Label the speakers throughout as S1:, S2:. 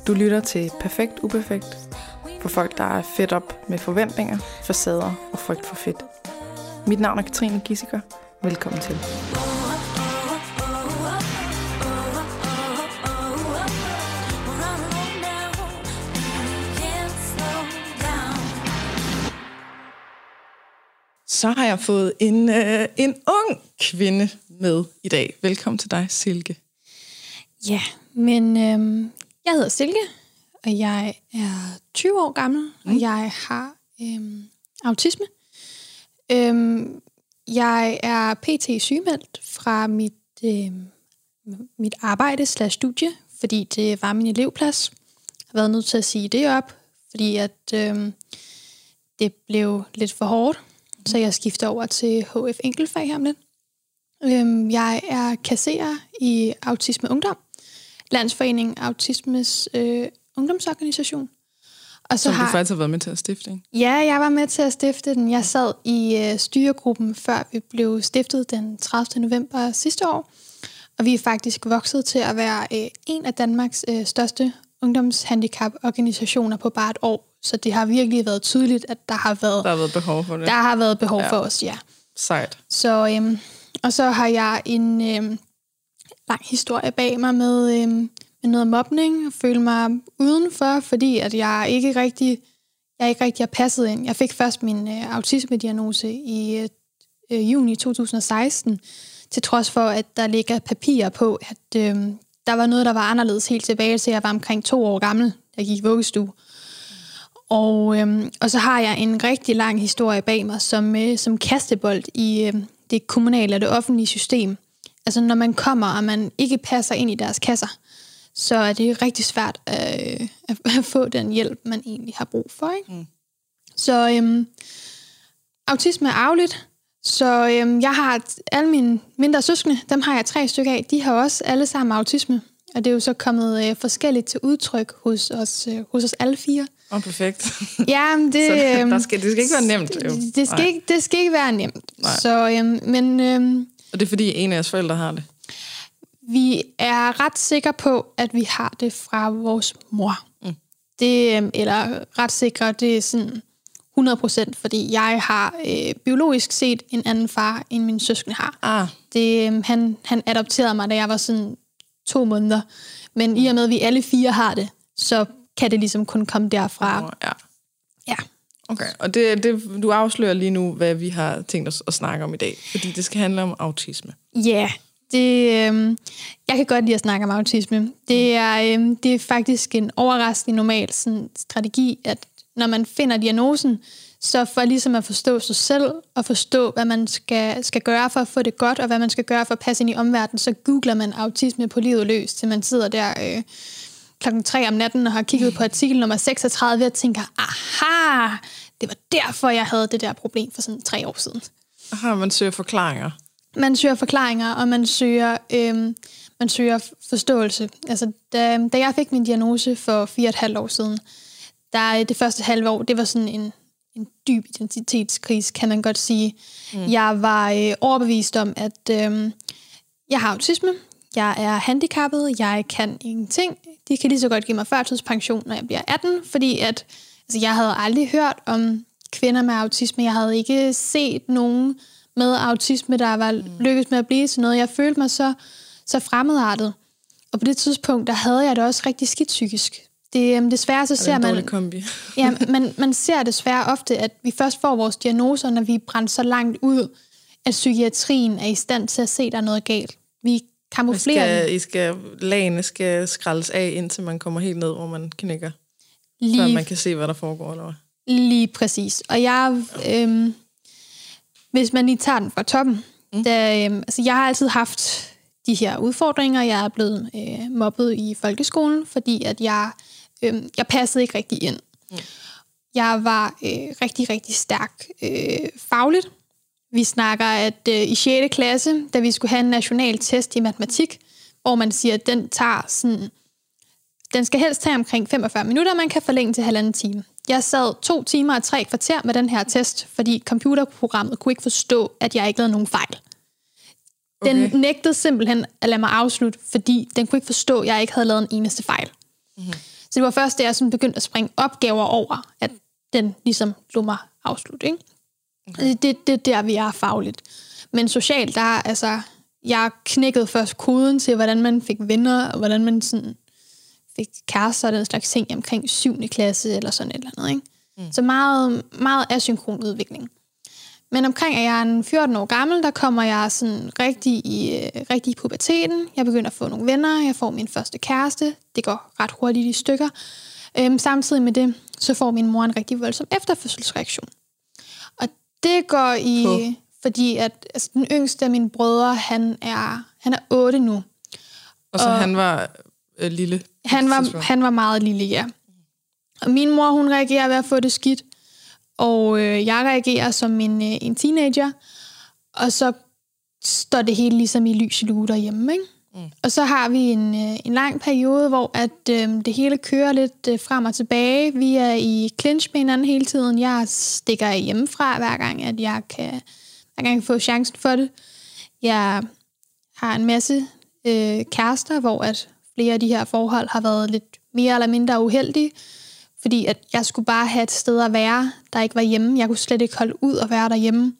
S1: Du lytter til Perfekt Uperfekt for folk, der er fedt op med forventninger, facader og frygt for fedt. Mit navn er Katrine Gissiker. Velkommen til. Så har jeg fået en ung kvinde med i dag. Velkommen til dig, Silke.
S2: Ja, men jeg hedder Silke, og jeg er 20 år gammel, og jeg har autisme. Jeg er pt. Sygemeldt fra mit arbejde/studie, fordi det var min elevplads. Jeg har været nødt til at sige det op, fordi at det blev lidt for hårdt, så jeg skifter over til HF enkeltfag her om lidt. Jeg er kasserer i Autisme Ungdom, Landsforening Autismes ungdomsorganisation. Og så
S1: som du faktisk har været med til at stifte, ikke?
S2: Ja, jeg var med til at stifte den. Jeg sad i styregruppen, før vi blev stiftet den 30. november sidste år. Og vi er faktisk vokset til at være en af Danmarks største ungdomshandicaporganisationer på bare et år. Så det har virkelig været tydeligt, at der har været
S1: behov for det.
S2: Der har været behov for os, ja.
S1: Sejt.
S2: Så, og så har jeg en lang historie bag mig med noget mobning, og føle mig udenfor, fordi at jeg ikke rigtig har passet ind. Jeg fik først min autisme-diagnose i juni 2016, til trods for, at der ligger papirer på, at der var noget, der var anderledes helt tilbage til, jeg var omkring 2 år gammel, da jeg gik i vuggestue. Og så har jeg en rigtig lang historie bag mig, som kastebold i det kommunale og det offentlige system. Altså når man kommer, og man ikke passer ind i deres kasser, så er det rigtig svært at få den hjælp, man egentlig har brug for. Ikke? Så autisme er arveligt. Så jeg har alle mine mindre søskende, dem har jeg 3 stykker af. De har også alle sammen autisme. Og det er jo så kommet forskelligt til udtryk hos os alle 4.
S1: Perfekt.
S2: Ja, det,
S1: det skal ikke være nemt. Jo.
S2: Det skal ikke være nemt.
S1: Nej.
S2: Så,
S1: og det er fordi en af jeres forældre har det?
S2: Vi er ret sikre på, at vi har det fra vores mor. Det, eller ret sikre, det er sådan 100%, fordi jeg har biologisk set en anden far, end min søskende har. Det, han adopterede mig, da jeg var sådan 2 måneder. Men i og med, at vi alle 4 har det, så kan det ligesom kun komme derfra. Ja.
S1: Okay, og du afslører lige nu, hvad vi har tænkt os at snakke om i dag, fordi det skal handle om autisme.
S2: Ja, jeg kan godt lide at snakke om autisme. Det er faktisk en overraskende normal sådan, strategi, at når man finder diagnosen, så for ligesom at forstå sig selv, og forstå, hvad man skal gøre for at få det godt, og hvad man skal gøre for at passe ind i omverdenen, så googler man autisme på livet løs, til man sidder der klokken 3 om natten og har kigget på artikel nummer 36 og tænker, aha, det var derfor, jeg havde det der problem for sådan 3 år siden.
S1: Aha, man søger forklaringer.
S2: Man søger forklaringer, og man søger forståelse. Altså, da jeg fik min diagnose for 4,5 år siden, det første halve år, det var sådan en dyb identitetskrise, kan man godt sige. Jeg var overbevist om, at jeg har autisme, jeg er handicappet, jeg kan ingenting. De kan lige så godt give mig førtidspension, når jeg bliver 18, fordi at, altså, jeg havde aldrig hørt om kvinder med autisme. Jeg havde ikke set nogen med autisme, der var lykkedes med at blive til noget. Jeg følte mig så fremmedartet. Og på det tidspunkt, der havde jeg det også rigtig skidt psykisk. Desværre så ser man...
S1: kombi.
S2: Ja, man ser desværre ofte, at vi først får vores diagnoser, når vi er brændt så langt ud, at psykiatrien er i stand til at se, der er noget galt. Vi kamuflerer
S1: lagene skal skrælles af, indtil man kommer helt ned, hvor man knækker. Før man kan se, hvad der foregår, eller hvad?
S2: Lige præcis. Og hvis man lige tager den fra toppen, altså jeg har altid haft de her udfordringer. Jeg er blevet mobbet i folkeskolen, fordi at jeg passede ikke rigtig ind. Jeg var rigtig, rigtig stærk fagligt. Vi snakker, at i 6. klasse, da vi skulle have en national test i matematik, hvor man siger, at den skal helst tage omkring 45 minutter, og man kan forlænge til 1,5 time. Jeg sad 2 timer og 3 kvarter med den her test, fordi computerprogrammet kunne ikke forstå, at jeg ikke lavede nogen fejl. Den nægtede simpelthen at lade mig afslutte, fordi den kunne ikke forstå, at jeg ikke havde lavet en eneste fejl. Mm-hmm. det var først, da jeg sådan begyndte at springe opgaver over, at den ligesom lå mig afslutte, ikke? Okay. Det er der, vi er fagligt. Men socialt, jeg knækkede først koden til, hvordan man fik venner, og hvordan man sådan fik kærester og den slags ting omkring 7. klasse eller sådan et eller andet, ikke? Så meget, meget asynkron udvikling. Men omkring, at jeg er 14 år gammel, der kommer jeg sådan rigtig i puberteten. Jeg begynder at få nogle venner, jeg får min første kæreste. Det går ret hurtigt i stykker. Samtidig med det, så får min mor en rigtig voldsom efterfødselsreaktion. Og det går fordi at den yngste af mine brødre, han er 8 nu.
S1: Og så han var lille?
S2: Han var meget lille, ja. Og min mor, hun reagerer ved at få det skidt. Og jeg reagerer som en teenager. Og så står det hele ligesom i lys i lue derhjemme, ikke? Og så har vi en lang periode, hvor at det hele kører lidt frem og tilbage. Vi er i clinch med hinanden hele tiden. Jeg stikker hjemmefra, hver gang at jeg kan få chancen for det. Jeg har en masse kærester, hvor at flere af de her forhold har været lidt mere eller mindre uheldige. Fordi at jeg skulle bare have et sted at være, der ikke var hjemme. Jeg kunne slet ikke holde ud og være derhjemme.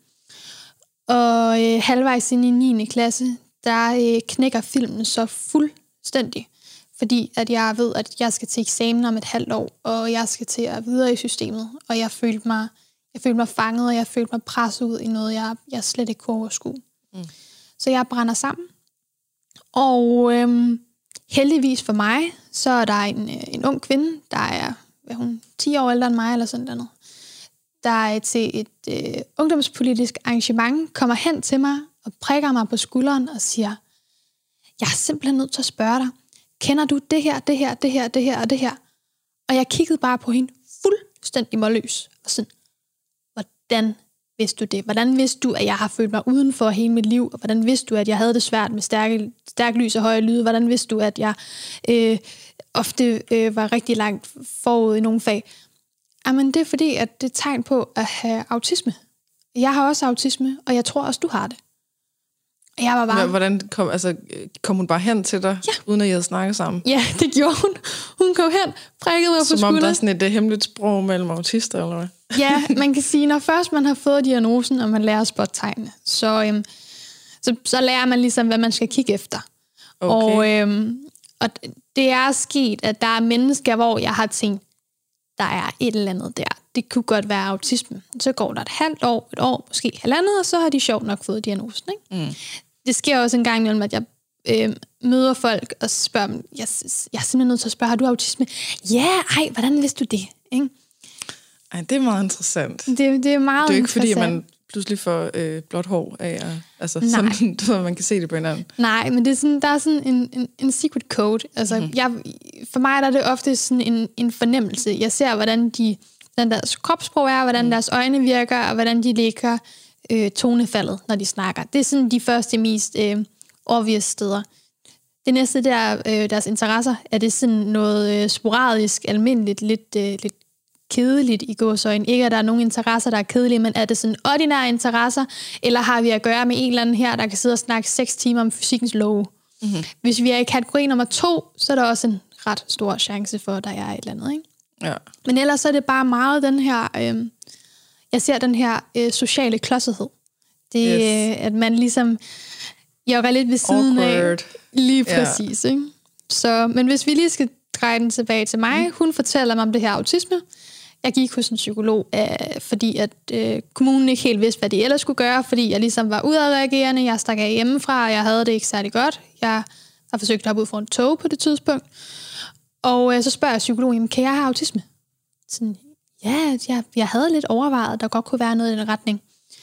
S2: Og halvvejs ind i 9. klasse, der knækker filmen så fuldstændig. Fordi at jeg ved, at jeg skal til eksamen om et halvt år, og jeg skal til at videre i systemet. Og jeg følte mig fanget, og jeg følte mig presset ud i noget, jeg slet ikke kunne overskue. Så jeg brænder sammen. Og heldigvis for mig, så er der en ung kvinde, der er 10 år ældre end mig, eller sådan noget, der er til et ungdomspolitisk arrangement, kommer hen til mig og prikker mig på skulderen og siger, jeg er simpelthen nødt til at spørge dig, kender du det her, det her, det her, det her og det her? Og jeg kiggede bare på hende fuldstændig målløs og sådan, hvordan vidste du det? Hvordan vidste du, at jeg har følt mig udenfor hele mit liv? Og hvordan vidste du, at jeg havde det svært med stærk lys og høje lyde? Hvordan vidste du, at jeg ofte var rigtig langt forud i nogle fag? Jamen, det er fordi, at det er tegn på at have autisme. Jeg har også autisme, og jeg tror også, du har det. Og jeg var bare...
S1: Hvordan kom hun bare hen til dig, uden at I havde snakket sammen?
S2: Ja, det gjorde hun. Hun kom hen, prikkede mig på skulderen.
S1: Som om der er sådan et hemmeligt sprog mellem autister, eller hvad?
S2: Ja, man kan sige, når først man har fået diagnosen, og man lærer spottegnene, så lærer man ligesom, hvad man skal kigge efter. Okay. Og det er sket, at der er mennesker, hvor jeg har tænkt, der er et eller andet der. Det kunne godt være autisme. Så går der et halvt år, et år, måske halvandet, og så har de sjovt nok fået diagnosen. Ikke? Det sker også en gang imellem, at jeg møder folk og spørger dem, jeg er simpelthen nødt til at spørge, har du autisme? Ja, hvordan vidste du det? Ikke?
S1: Ej, det er meget interessant.
S2: Det er meget interessant.
S1: Det er jo ikke fordi, at man pludselig får blåt hår af, sådan, så man kan se det på hinanden. Nej,
S2: men det er sådan, der er sådan en secret code. Altså, for mig der er det ofte sådan en fornemmelse. Jeg ser, hvordan deres kropssprog er, hvordan deres øjne virker, og hvordan de lægger tonefaldet, når de snakker. Det er sådan de første mest obvious steder. Det næste der, deres interesser, er det sådan noget sporadisk, almindeligt, lidt kedeligt i gåseøjne. Ikke, at der er nogen interesser, der er kedelige, men er det sådan ordinære interesser, eller har vi at gøre med en eller anden her, der kan sidde og snakke 6 timer om fysikkens love? Hvis vi er i kategori nummer 2, så er der også en ret stor chance for, at der er et eller andet, ikke?
S1: Ja.
S2: Men ellers så er det bare meget den her, jeg ser den her sociale klodsethed. Det at man ligesom jogger lidt ved siden af. Lige præcis, ikke? Så, men hvis vi lige skal dreje den tilbage til mig, hun fortæller mig om det her autisme. Jeg gik hos en psykolog, fordi at kommunen ikke helt vidste, hvad de ellers skulle gøre, fordi jeg ligesom var udadreagerende, jeg stak af hjemmefra, og jeg havde det ikke særlig godt. Jeg har forsøgt at hoppe ud fra en tog på det tidspunkt. Og så spørger jeg psykologen, kan jeg have autisme? Sådan, ja, jeg havde lidt overvejet, at der godt kunne være noget i den retning.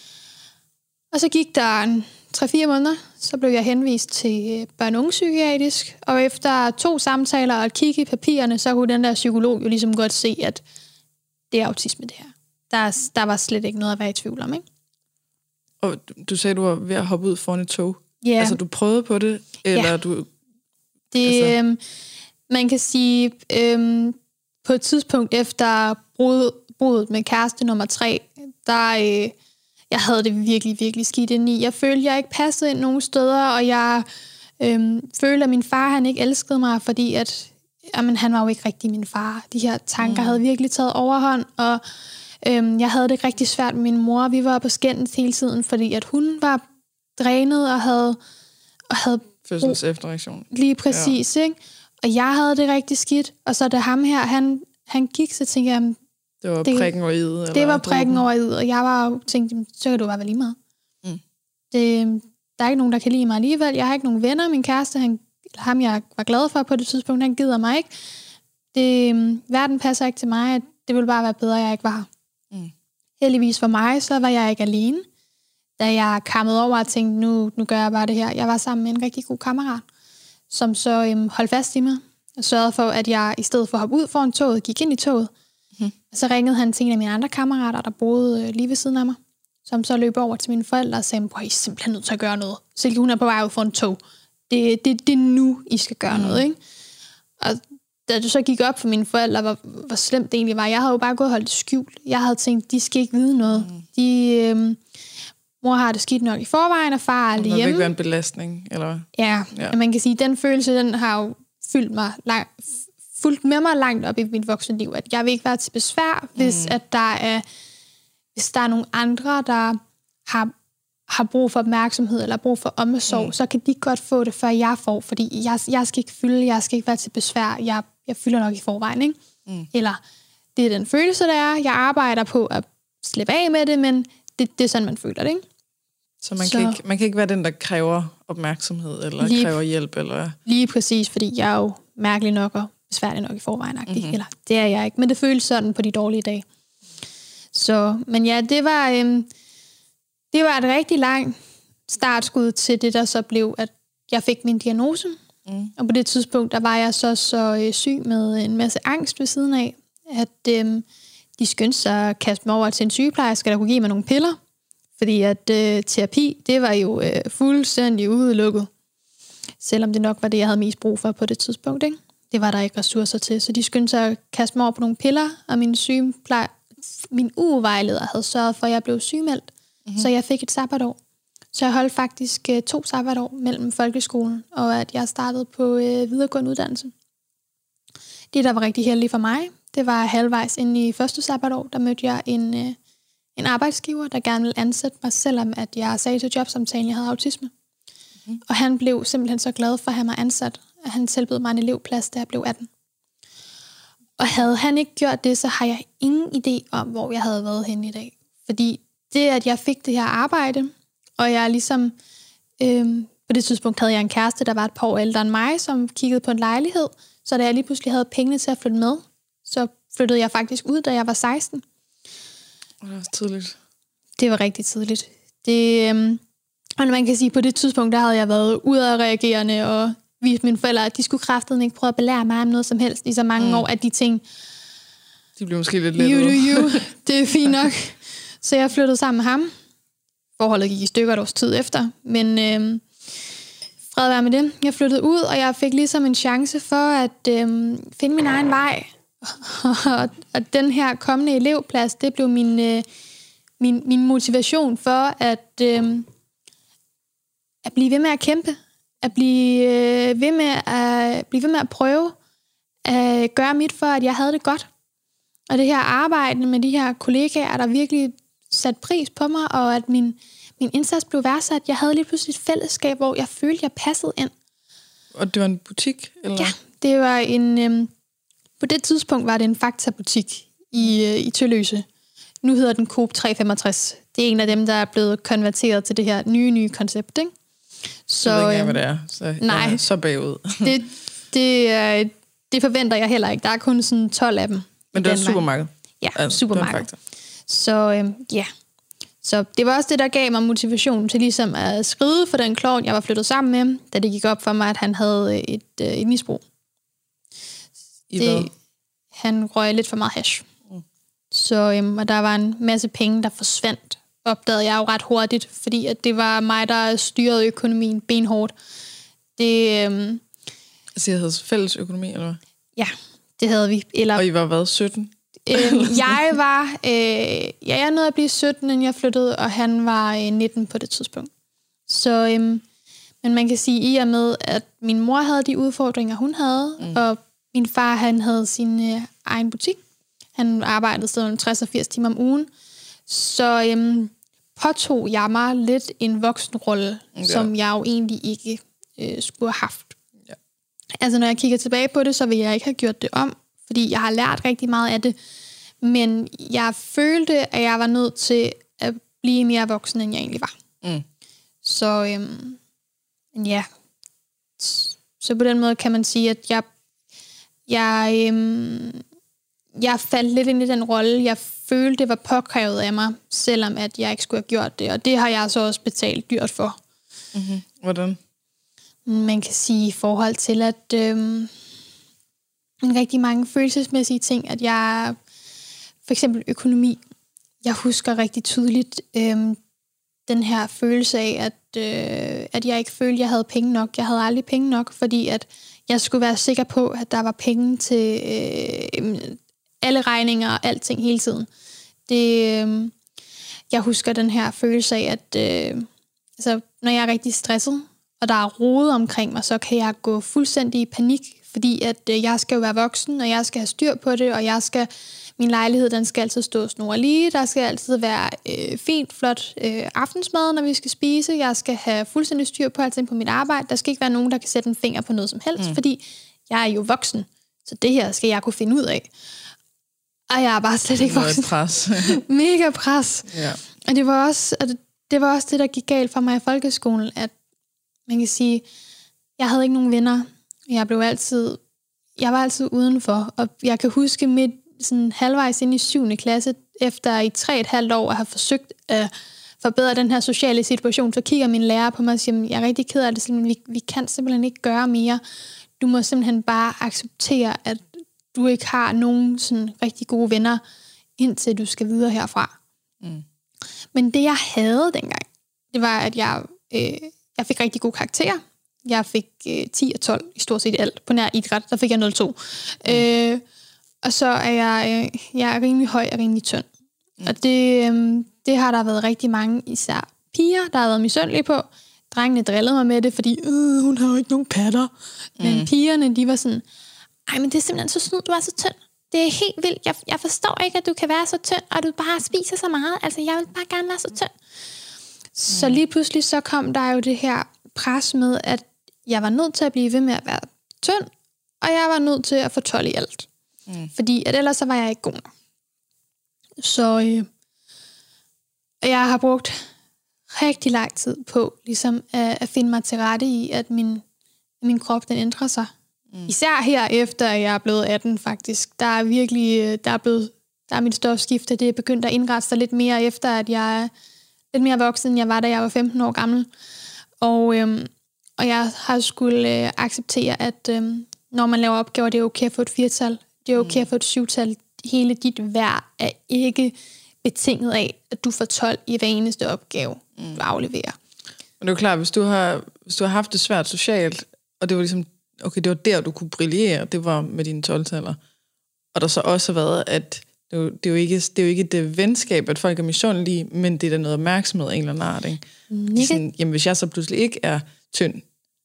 S2: Og så gik der 3-4 måneder, så blev jeg henvist til børne- og ungepsykiatrisk, og efter 2 samtaler og et kig i papirerne, så kunne den der psykolog jo ligesom godt se, at det er autisme, det her. Der var slet ikke noget at være i tvivl om, ikke?
S1: Og du sagde, du var ved at hoppe ud foran et tog.
S2: Yeah.
S1: Altså, du prøvede på det, eller du...
S2: Det, man kan sige, på et tidspunkt efter bruddet med kæreste nummer 3, der... jeg havde det virkelig, virkelig skidt ind i. Jeg følte, jeg ikke passede ind nogen steder, og jeg følte, at min far han ikke elskede mig, fordi at jamen, han var jo ikke rigtig min far. De her tanker havde virkelig taget overhånd, og jeg havde det rigtig svært med min mor. Vi var på skændes hele tiden, fordi at hun var drænet og havde
S1: fødsels efterreaktion.
S2: Lige præcis, ikke? Og jeg havde det rigtig skidt. Og så da ham her, han gik, så tænkte jeg,
S1: det var prikken over i'et?
S2: Det var prikken over i'et, og jeg var tænkte, så kan du bare være lige meget. Der er ikke nogen, der kan lide mig alligevel. Jeg har ikke nogen venner. Min kæreste, ham jeg var glad for på det tidspunkt, han gider mig ikke. Verden passer ikke til mig. Det ville bare være bedre, at jeg ikke var her. Heldigvis for mig, så var jeg ikke alene. Da jeg kammede over og tænkte, nu gør jeg bare det her. Jeg var sammen med en rigtig god kammerat, som så holdt fast i mig og sørgede for, at jeg i stedet for at hoppe ud foran toget, gik ind i toget. Og så ringede han til en af mine andre kammerater, der boede lige ved siden af mig, som så løb over til mine forældre og sagde, I er simpelthen nødt til at gøre noget. Silke, hun er på vej ud foran tog. Det er nu, I skal gøre noget, ikke? Og da det så gik op for mine forældre, hvor slemt det egentlig var, jeg havde jo bare gået og holdt det skjult. Jeg havde tænkt, de skal ikke vide noget. Mor har det skidt nok i forvejen, og far er aldrig hjemme. Det
S1: vil ikke være en belastning, eller?
S2: Ja, man kan sige, den følelse, den har jo fulgt med mig langt op i mit voksne liv, at jeg vil ikke være til besvær, hvis der er nogle andre, der har brug for opmærksomhed, eller brug for omsorg, så kan de godt få det, før jeg får, fordi jeg skal ikke fylde, jeg skal ikke være til besvær, jeg fylder nok i forvejen, ikke? Eller, det er den følelse, der er, jeg arbejder på at slippe af med det, men det er sådan, man føler det, ikke?
S1: Så man kan ikke være den, der kræver opmærksomhed, eller kræver hjælp, eller? Lige
S2: præcis, fordi jeg er jo mærkelig nok og besværlig nok i forvejen, eller det er jeg ikke, men det føles sådan på de dårlige dage. Så, men ja, det var et rigtig langt startskud til det, der så blev, at jeg fik min diagnose. Og på det tidspunkt, der var jeg så syg med en masse angst ved siden af, at de skyndte sig at kaste mig over til en sygeplejerske, der kunne give mig nogle piller. Fordi at terapi, det var jo fuldstændig udelukket. Selvom det nok var det, jeg havde mest brug for på det tidspunkt, ikke? Det var der ikke ressourcer til. Så de skyndte sig at kaste mig over på nogle piller, og min ugevejleder havde sørget for, at jeg blev sygemeldt. Så jeg fik et sabbatår. Så jeg holdt faktisk 2 sabbatår mellem folkeskolen, og at jeg startede på videregående uddannelse. Det, der var rigtig heldigt for mig, det var halvvejs inde i første sabbatår, der mødte jeg en arbejdsgiver, der gerne ville ansætte mig, selvom at jeg sagde til jobsamtalen, at jeg havde autisme. Og han blev simpelthen så glad for at have mig ansat, at han tilbød mig en elevplads, da jeg blev 18. Og havde han ikke gjort det, så har jeg ingen idé om, hvor jeg havde været henne i dag. Fordi det, at jeg fik det her arbejde, og jeg ligesom, på det tidspunkt havde jeg en kæreste, der var et par år ældre end mig, som kiggede på en lejlighed, så da jeg lige pludselig havde pengene til at flytte med, så flyttede jeg faktisk ud, da jeg var 16.
S1: Det var tidligt.
S2: Det var rigtig tidligt. Og man kan sige, på det tidspunkt, der havde jeg været udadreagerende, og vist mine forældre, at de skulle kraftedeme ikke prøve at belære mig om noget som helst i så mange år, at de tænkte,
S1: de blev måske lidt lettere.
S2: Det er fint nok. Så jeg flyttede sammen med ham. Forholdet gik i stykker et års tid efter, men fred være med det. Jeg flyttede ud, og jeg fik ligesom en chance for at finde min egen vej. Og den her kommende elevplads, det blev min motivation for at blive ved med at kæmpe. At blive ved med at prøve at gøre mit for, at jeg havde det godt. Og det her arbejde med de her kollegaer, der virkelig satte pris på mig, og at min indsats blev værdsat. Jeg havde lige pludselig et fællesskab, hvor jeg følte, jeg passede ind.
S1: Og det var en butik? Eller?
S2: Ja, det var på det tidspunkt var det en Fakta-butik i Tølløse. Nu hedder den Coop 365. Det er en af dem, der er blevet konverteret til det her nye koncept, ikke?
S1: Så jeg ved ikke, hvad det er. Så nej, jeg er så bagud.
S2: det forventer jeg heller ikke. Der er kun sådan 12 af dem.
S1: Men det er supermarked?
S2: Ja, altså, supermarked. Så så det var også det, der gav mig motivation til ligesom at skride for den klovn, jeg var flyttet sammen med, da det gik op for mig, at han havde et misbrug. Han røg lidt for meget hash. Så og der var en masse penge, der forsvandt, opdagede jeg jo ret hurtigt, fordi at det var mig, der styrede økonomien benhårdt.
S1: Altså, I havde fælles økonomi, eller hvad?
S2: Ja, det havde vi.
S1: Og I var hvad, 17?
S2: Jeg nåede at blive 17, inden jeg flyttede, og han var 19 på det tidspunkt. Så, men man kan sige, i og med, at min mor havde de udfordringer, hun havde, og Min far, han havde sin egen butik. Han arbejdede stadig 60 og 80 timer om ugen. Så påtog jeg mig lidt en voksenrolle, som jeg jo egentlig ikke skulle have haft. Ja. Altså, når jeg kigger tilbage på det, så vil jeg ikke have gjort det om, fordi jeg har lært rigtig meget af det. Men jeg følte, at jeg var nødt til at blive mere voksen, end jeg egentlig var. Så ja. Så på den måde kan man sige, at jeg faldt lidt ind i den rolle. Jeg følte, det var påkrævet af mig, selvom at jeg ikke skulle have gjort det. Og det har jeg så også betalt dyrt for.
S1: Mm-hmm. Hvordan?
S2: Man kan sige i forhold til, at rigtig mange følelsesmæssige ting, at jeg for eksempel økonomi, jeg husker rigtig tydeligt den her følelse af, at jeg ikke følte, at jeg havde penge nok. Jeg havde aldrig penge nok, fordi at jeg skulle være sikker på, at der var penge til alle regninger og alting hele tiden. Jeg husker den her følelse af, at altså, når jeg er rigtig stresset, og der er rode omkring mig, så kan jeg gå fuldstændig i panik, fordi at jeg skal jo være voksen, og jeg skal have styr på det, og min lejlighed, den skal altid stå snorlige, der skal altid være fint, flot aftensmad, når vi skal spise, jeg skal have fuldstændig styr på alting på mit arbejde, der skal ikke være nogen, der kan sætte en finger på noget som helst, fordi jeg er jo voksen, så det her skal jeg kunne finde ud af. Og jeg er bare slet ikke voksen.
S1: Pres.
S2: Mega pres.
S1: Ja.
S2: Og det var også det, der gik galt for mig i folkeskolen, at man kan sige, jeg havde ikke nogen venner. Jeg var altid udenfor, og jeg kan huske midt sådan halvvejs ind i 7. klasse, efter i 3,5 år at have forsøgt at forbedre den her sociale situation, så kigger min lærer på mig og siger, jeg er rigtig ked af det, vi kan simpelthen ikke gøre mere. Du må simpelthen bare acceptere, at du ikke har nogen sådan rigtig gode venner, indtil du skal videre herfra. Men det, jeg havde dengang, det var, at jeg fik rigtig gode karakterer. Jeg fik 10 og 12 i stort set alt. På nær idræt, der fik jeg 0,2. Og så er jeg er rimelig høj og rimelig tynd. Og det har der været rigtig mange, især piger, der har været misundelige på. Drengene drillede mig med det, fordi hun har jo ikke nogen patter. Men pigerne, de var sådan, ej, men det er simpelthen så snyd, du er så tynd. Det er helt vildt. Jeg forstår ikke, at du kan være så tynd, og du bare spiser så meget. Altså, jeg vil bare gerne være så tynd. Så lige pludselig så kom der jo det her pres med, at jeg var nødt til at blive ved med at være tynd, og jeg var nødt til at få 12 i alt. Fordi at ellers så var jeg ikke god nok. Så jeg har brugt rigtig lang tid på ligesom at finde mig til rette i, at min krop, den ændrer sig. Især her efter jeg er blevet 18 faktisk. Der er virkelig, der er mit stofskifte, det er begyndt at indrette sig lidt mere efter, at jeg er lidt mere voksen, end jeg var, da jeg var 15 år gammel. Og jeg har skulle acceptere, at når man laver opgaver, det er okay at få et 4-tal. Det er okay at få et 7-tal. Hele dit værd er ikke betinget af, at du får 12 i hver eneste opgave, du afleverer.
S1: Men det er jo klart, hvis du har haft det svært socialt, og det var ligesom, okay, det var der, du kunne brillere, det var med dine 12-taller. Og der så også har været, at det er jo ikke det venskab, at folk er misundelige, men det er da noget opmærksomhed af en eller anden art, ikke? Sådan, jamen, hvis jeg så pludselig ikke er tynd,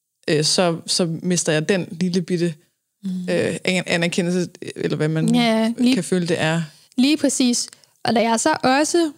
S1: så mister jeg den lille bitte anerkendelse, eller hvad man kan føle, det er.
S2: Lige præcis. Og da jeg så også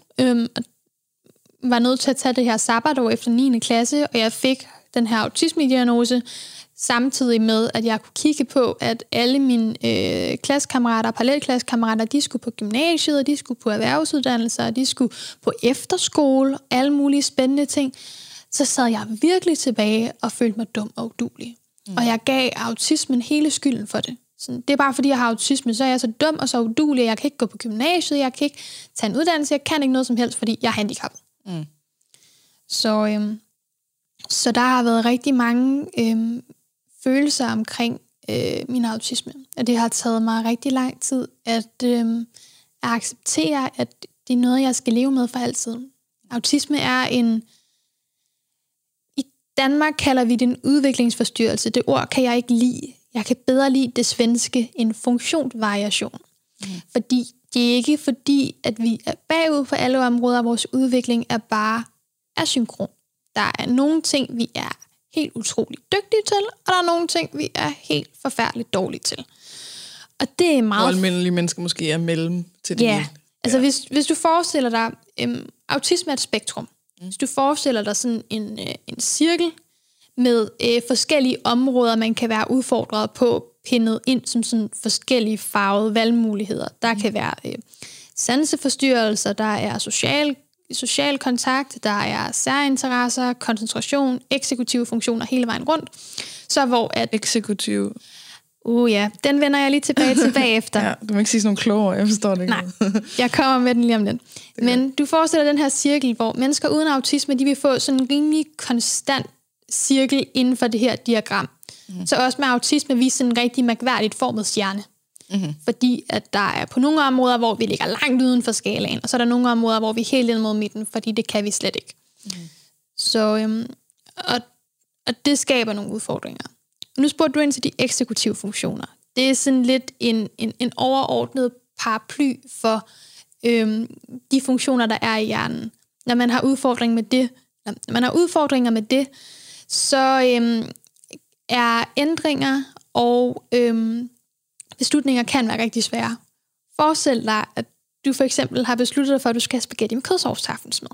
S2: var nødt til at tage det her sabbatår efter 9. klasse, og jeg fik den her autisme-diagnose, samtidig med, at jeg kunne kigge på, at alle mine klassekammerater, parallelklassekammerater, de skulle på gymnasiet, og de skulle på erhvervsuddannelser, og de skulle på efterskole, alle mulige spændende ting, så sad jeg virkelig tilbage og følte mig dum og uduelig. Og jeg gav autismen hele skylden for det. Så det er bare fordi, jeg har autisme, så er jeg så dum og så uduelig, jeg kan ikke gå på gymnasiet, jeg kan ikke tage en uddannelse, jeg kan ikke noget som helst, fordi jeg er handicappet. Så der har været rigtig mange følelser omkring min autisme. Og det har taget mig rigtig lang tid at acceptere, at det er noget, jeg skal leve med for altid. Autisme er i Danmark kalder vi det en udviklingsforstyrrelse. Det ord kan jeg ikke lide. Jeg kan bedre lide det svenske, en funktionsvariation. Fordi det er ikke fordi, at vi er bagud på alle områder. Vores udvikling er bare asynkron. Der er nogle ting, vi er helt utroligt dygtige til, og der er nogle ting, vi er helt forfærdeligt dårlige til. Og det er meget...
S1: Hvor almindelige mennesker måske er mellem til det.
S2: Ja, altså hvis du forestiller dig, autisme er et spektrum. Hvis du forestiller dig sådan en cirkel med forskellige områder, man kan være udfordret på, pindet ind som sådan forskellige farvede valgmuligheder. Der kan være sanseforstyrrelser, der er social kontakt, der er særinteresser, koncentration, eksekutive funktioner hele vejen rundt. Så hvor at...
S1: Eksekutive...
S2: ja, den vender jeg lige tilbage til bagefter.
S1: Ja, du må ikke sige sådan nogle kloge, jeg forstår det ikke.
S2: Nej, jeg kommer med den lige om lidt. Men du forestiller den her cirkel, hvor mennesker uden autisme, de vil få sådan en rimelig konstant cirkel inden for det her diagram. Så også med autisme viser en rigtig mærkværdigt formet stjerne. Fordi at der er på nogle områder, hvor vi ligger langt uden for skalaen, og så er der nogle områder, hvor vi er helt ind mod midten, fordi det kan vi slet ikke. Så, og det skaber nogle udfordringer. Nu spurgte du ind til de eksekutive funktioner. Det er sådan lidt en overordnet paraply for de funktioner, der er i hjernen. Når man har udfordringer med det, så er ændringer og beslutninger kan være rigtig svære. Forestil dig, at du for eksempel har besluttet dig for, at du skal have spaghetti med kødsovs til aftensmad.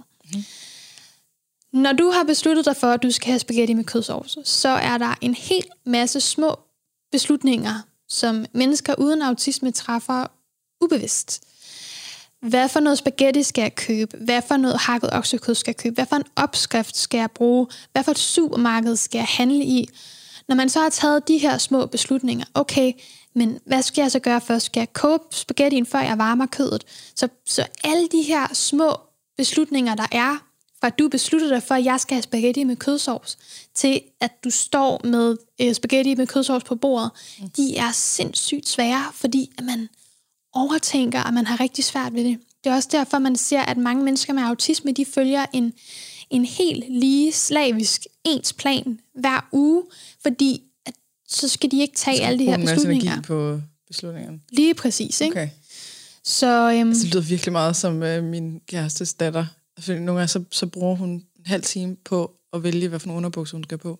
S2: Når du har besluttet dig for, at du skal have spaghetti med kødsovs, så er der en hel masse små beslutninger, som mennesker uden autisme træffer ubevidst. Hvad for noget spaghetti skal jeg købe? Hvad for noget hakket oksekød skal jeg købe? Hvad for en opskrift skal jeg bruge? Hvad for et supermarked skal jeg handle i? Når man så har taget de her små beslutninger, okay, men hvad skal jeg så gøre først? Skal jeg koge spaghettien, før jeg varmer kødet? Så alle de her små beslutninger, der er, fra at du beslutter dig for, at jeg skal have spaghetti med kødsovs, til at du står med spaghetti med kødsovs på bordet, de er sindssygt svære, fordi at man overtænker, og man har rigtig svært ved det. Det er også derfor, man ser, at mange mennesker med autisme, de følger en helt lige slavisk ens plan hver uge, fordi at, så skal de ikke tage alle de her beslutninger.
S1: På beslutningerne.
S2: Lige præcis, ikke?
S1: Okay.
S2: Så,
S1: det lyder virkelig meget som min kærestes datter. Nogle gange så bruger hun en halv time på at vælge, hvad for en underbukser hun skal på.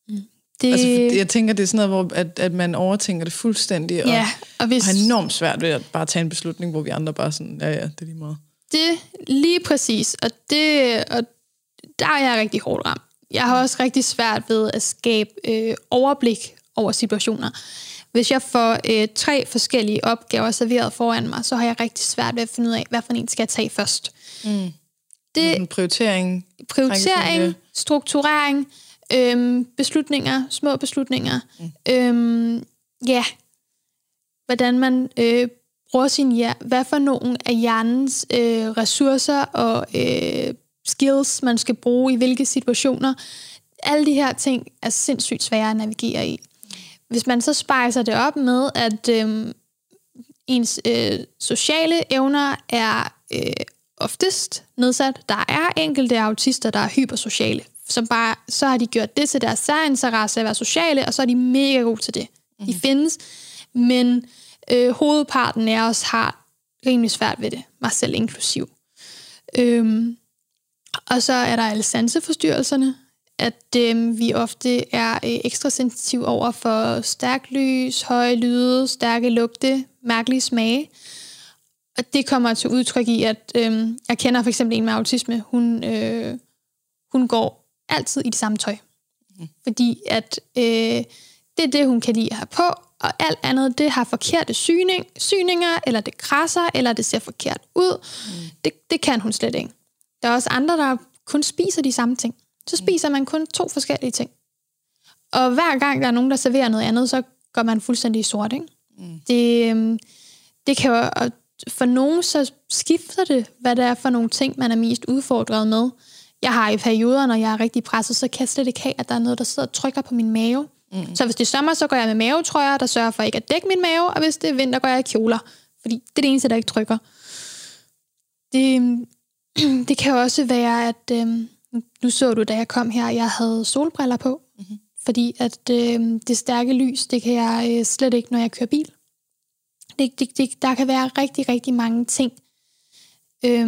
S1: Jeg tænker, det er sådan noget, hvor at man overtænker det fuldstændig, og har enormt svært ved at bare tage en beslutning, hvor vi andre bare sådan, ja, det er lige meget.
S2: Det lige præcis, og der er jeg rigtig hårdt ramt. Jeg har også rigtig svært ved at skabe overblik over situationer. Hvis jeg får 3 forskellige opgaver serveret foran mig, så har jeg rigtig svært ved at finde ud af, hvad for en skal jeg tage først.
S1: Det prioritering,
S2: strukturering, beslutninger, små beslutninger. Hvordan man bruger sin hjerne, hvad for nogle af hjernens ressourcer og skills, man skal bruge i hvilke situationer. Alle de her ting er sindssygt svære at navigere i. Hvis man så spejser det op med, at ens sociale evner er oftest nedsat. Der er enkelte autister, der er hypersociale, som bare, så har de gjort det til deres særinteresse at være sociale, og så er de mega gode til det. De findes, men hovedparten af os har rimelig svært ved det, mig selv inklusiv. Og så er der alle sanseforstyrrelserne, at vi ofte er ekstra sensitive over for stærkt lys, høje lyde, stærke lugte, mærkelige smage. Og det kommer til udtryk i, at jeg kender for eksempel en med autisme, hun går altid i det samme tøj. Fordi at det er det, hun kan lide at have på, og alt andet, det har forkerte syninger, eller det krasser, eller det ser forkert ud. Det kan hun slet ikke. Der er også andre, der kun spiser de samme ting. Så spiser man kun 2 forskellige ting. Og hver gang der er nogen, der serverer noget andet, så går man fuldstændig sort, ikke? Det kan jo, for nogen så skifter det, hvad det er for nogle ting, man er mest udfordret med. Jeg har i perioder, når jeg er rigtig presset, så kan jeg slet ikke have, at der er noget, der sidder og trykker på min mave. Så hvis det er sommer, så går jeg med mavetrøjer, der sørger for ikke at dække min mave, og hvis det er vinter, går jeg i kjoler. Fordi det er det eneste, der ikke trykker. Det kan også være, at nu så du, da jeg kom her, jeg havde solbriller på. Fordi at det stærke lys, det kan jeg slet ikke, når jeg kører bil. Der kan være rigtig, rigtig mange ting,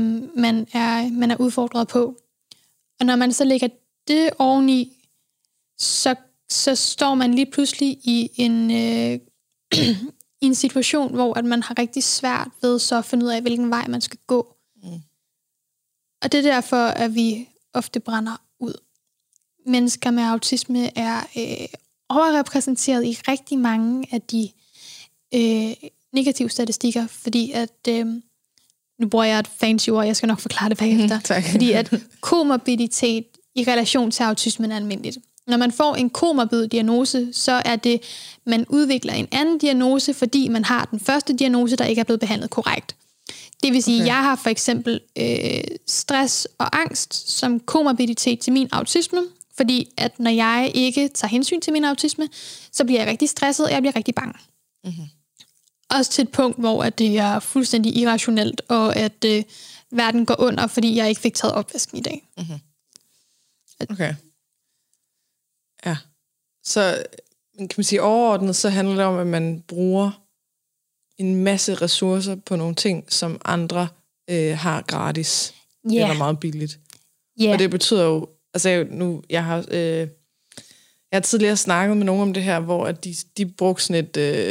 S2: man er udfordret på. Og når man så lægger det oveni, så står man lige pludselig i en situation, hvor at man har rigtig svært ved så at finde ud af, hvilken vej man skal gå. Og det er derfor, at vi ofte brænder ud. Mennesker med autisme er overrepræsenteret i rigtig mange af de negative statistikker, fordi at, nu bruger jeg et fancy ord, jeg skal nok forklare det bagefter, fordi at komorbiditet i relation til autismen er almindeligt. Når man får en komorbid diagnose, så er det, man udvikler en anden diagnose, fordi man har den første diagnose, der ikke er blevet behandlet korrekt. Det vil sige, jeg har for eksempel stress og angst som komorbiditet til min autisme, fordi at når jeg ikke tager hensyn til min autisme, så bliver jeg rigtig stresset, og jeg bliver rigtig bange. Mm-hmm. Også til et punkt, hvor at det er fuldstændig irrationelt, og at verden går under, fordi jeg ikke fik taget opvasken i dag.
S1: Mm-hmm. Okay. Ja. Så kan man sige overordnet, så handler det om, at man bruger en masse ressourcer på nogle ting, som andre har gratis, eller meget billigt. Og det betyder jo, altså jeg har tidligere snakket med nogen om det her, hvor at de brugte sådan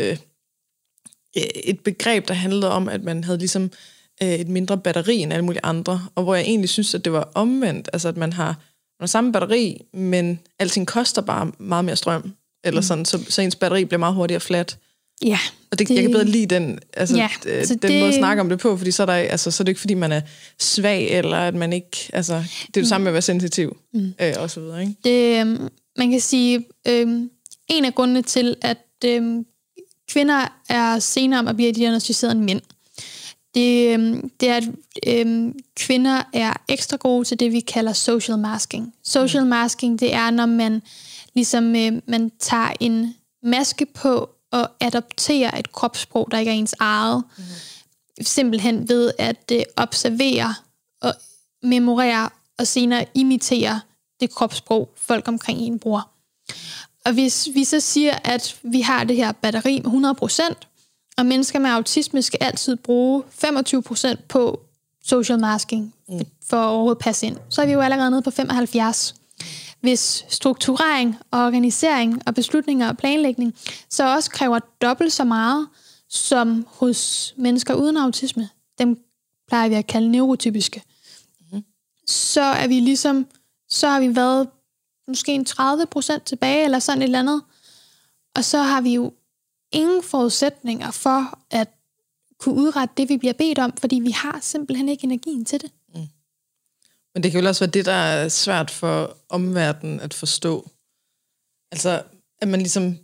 S1: et begreb, der handlede om, at man havde ligesom et mindre batteri end alle mulige andre, og hvor jeg egentlig synes, at det var omvendt, altså at man har samme batteri, men alting koster bare meget mere strøm, eller sådan, så ens batteri bliver meget hurtigere flat.
S2: Ja.
S1: Og jeg kan bedre lide den, den måde at snakke om det på, fordi så er det ikke, fordi man er svag, eller at man ikke, altså, det er det samme med at være sensitiv, og så videre, ikke?
S2: Det, man kan sige, en af grundene til, at kvinder er senere om at blive diagnosticeret end mænd, det er, at kvinder er ekstra gode til det, vi kalder social masking. Social masking, det er, når man ligesom man tager en maske på og adopterer et kropssprog, der ikke er ens eget. Simpelthen ved at observere og memorere og senere imitere det kropssprog, folk omkring en bruger. Og hvis vi så siger, at vi har det her batteri med 100%, og mennesker med autisme skal altid bruge 25% på social masking, for at overhovedet passe ind, så er vi jo allerede nede på 75%. Hvis strukturering og organisering og beslutninger og planlægning så også kræver dobbelt så meget som hos mennesker uden autisme, dem plejer vi at kalde neurotypiske, så er vi ligesom, så har vi været måske en 30% tilbage, eller sådan et eller andet, og så har vi jo ingen forudsætninger for at kunne udrette det, vi bliver bedt om, fordi vi har simpelthen ikke energien til det.
S1: Men det kan jo også være det, der er svært for omverdenen at forstå. Altså, at man ligesom,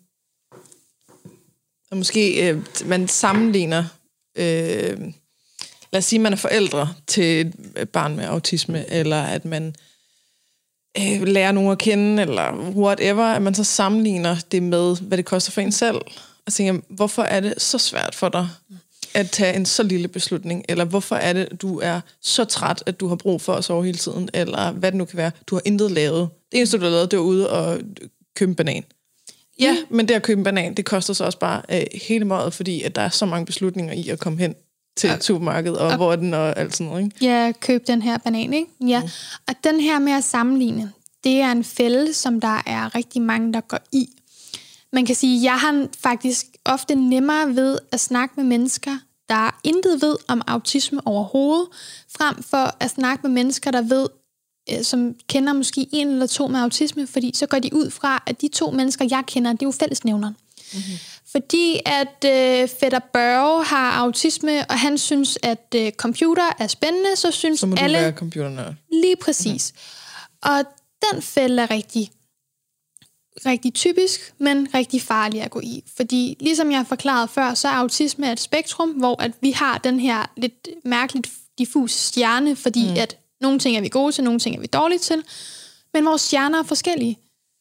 S1: måske man sammenligner, lad os sige, man er forældre til et barn med autisme, eller at man lærer nogen at kende, eller whatever, at man så sammenligner det med, hvad det koster for en selv. Og tænker, hvorfor er det så svært for dig at tage en så lille beslutning, eller hvorfor er det, du er så træt, at du har brug for at sove hele tiden, eller hvad det nu kan være, du har intet lavet. Det eneste, du har lavet, det er ude og købe en banan. Ja, men det at købe en banan, det koster så også bare hele meget, fordi at der er så mange beslutninger i at komme hen til et supermarked, og hvor er den, og alt sådan noget, ikke?
S2: Ja, køb den her banan, ikke? Ja, og den her med at sammenligne, det er en fælde, som der er rigtig mange, der går i. Man kan sige, at jeg har faktisk ofte nemmere ved at snakke med mennesker, der intet ved om autisme overhovedet, frem for at snakke med mennesker, der ved, som kender måske en eller to med autisme, fordi så går de ud fra, at de to mennesker, jeg kender, det er jo fællesnævneren. Mm-hmm. Fordi at fætter Børge har autisme, og han synes, at computer er spændende, så synes
S1: så må
S2: alle...
S1: du være computernørd.
S2: Lige præcis. Mm-hmm. Og den fælde er rigtig typisk, men rigtig farlig at gå i. Fordi ligesom jeg forklarede før, så er autisme et spektrum, hvor at vi har den her lidt mærkeligt diffus stjerne, fordi at nogle ting er vi gode til, nogle ting er vi dårlige til, men vores stjerner er forskellige.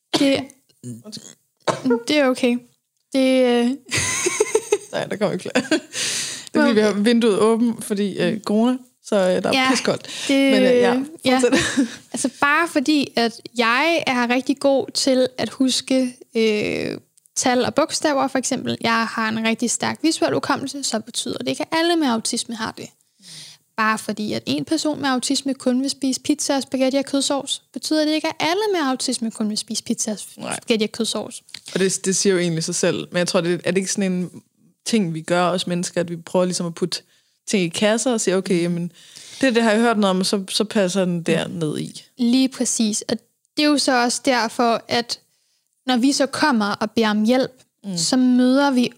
S2: Det er okay.
S1: Nej, der kommer ikke flere. Det er fordi, vi har vinduet åbent, fordi corona, så der er piskoldt.
S2: Altså bare fordi, at jeg er rigtig god til at huske tal og bogstaver, for eksempel. Jeg har en rigtig stærk visuel hukommelse, så betyder det ikke, at alle med autisme har det. bare fordi, at en person med autisme kun vil spise pizza og spaghetti og kødsovs, betyder det ikke, at alle med autisme kun vil spise pizza og spaghetti og kødsovs. Og
S1: det siger jo egentlig sig selv. Men jeg tror, er det ikke sådan en ting, vi gør os mennesker, at vi prøver ligesom at putte ting i kasser og sige, okay, jamen, det har jeg hørt noget om, og så passer den der ned i.
S2: Lige præcis. Og det er jo så også derfor, at når vi så kommer og beder om hjælp, så møder vi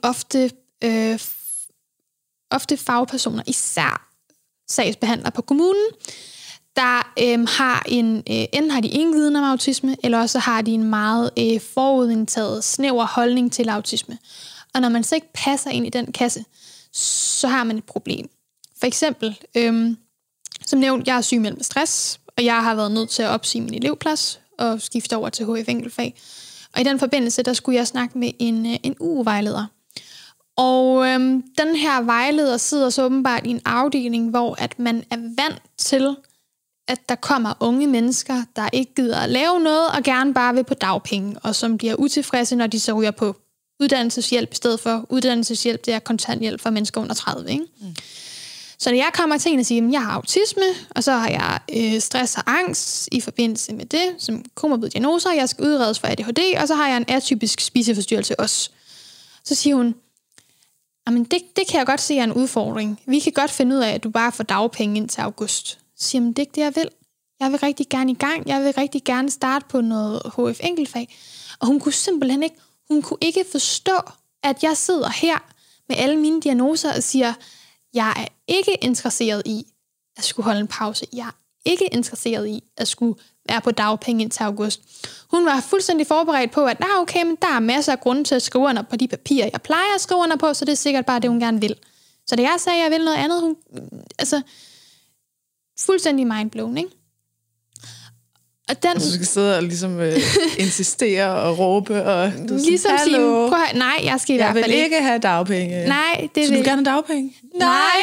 S2: ofte fagpersoner, især sagsbehandlere på kommunen, der enten har de ingen viden om autisme, eller også har de en meget forudindtaget, snæver holdning til autisme. Og når man så ikke passer ind i den kasse, så har man et problem. For eksempel, som nævnt, jeg er sygemeldt med stress, og jeg har været nødt til at opsige min elevplads og skifte over til HF enkeltfag. Og i den forbindelse, der skulle jeg snakke med en UU-vejleder. Og den her vejleder sidder så åbenbart i en afdeling, hvor at man er vant til, at der kommer unge mennesker, der ikke gider at lave noget, og gerne bare vil på dagpenge, og som bliver utilfredse, når de så ryger på uddannelseshjælp, i stedet for uddannelseshjælp, det er kontanthjælp for mennesker under 30. Ikke? Så når jeg kommer til en og siger, at jeg har autisme, og så har jeg stress og angst i forbindelse med det, som komorbide diagnoser, jeg skal udredes for ADHD, og så har jeg en atypisk spiseforstyrrelse også. Så siger hun, jamen det kan jeg godt se er en udfordring. Vi kan godt finde ud af, at du bare får dagpenge indtil august. Så siger hun, det er ikke det, jeg vil. Jeg vil rigtig gerne i gang. Jeg vil rigtig gerne starte på noget HF enkeltfag. Og hun kunne simpelthen ikke forstå, at jeg sidder her med alle mine diagnoser og siger, jeg er ikke interesseret i at skulle holde en pause. Jeg er ikke interesseret i at skulle være på dagpenge indtil august. Hun var fuldstændig forberedt på, at okay, men der er masser af grunde til at skrive under på de papirer, jeg plejer at skrive under på, så det er sikkert bare det, hun gerne vil. Så da jeg sagde, at jeg vil noget andet, hun, fuldstændig mindblown, ikke? Og den,
S1: du skal sidde og ligesom insistere og råbe og du
S2: ligesom sige, nej, jeg skal i hvert fald
S1: ikke have dagpenge.
S2: Nej, det
S1: så du vil gerne have dagpenge?
S2: Nej.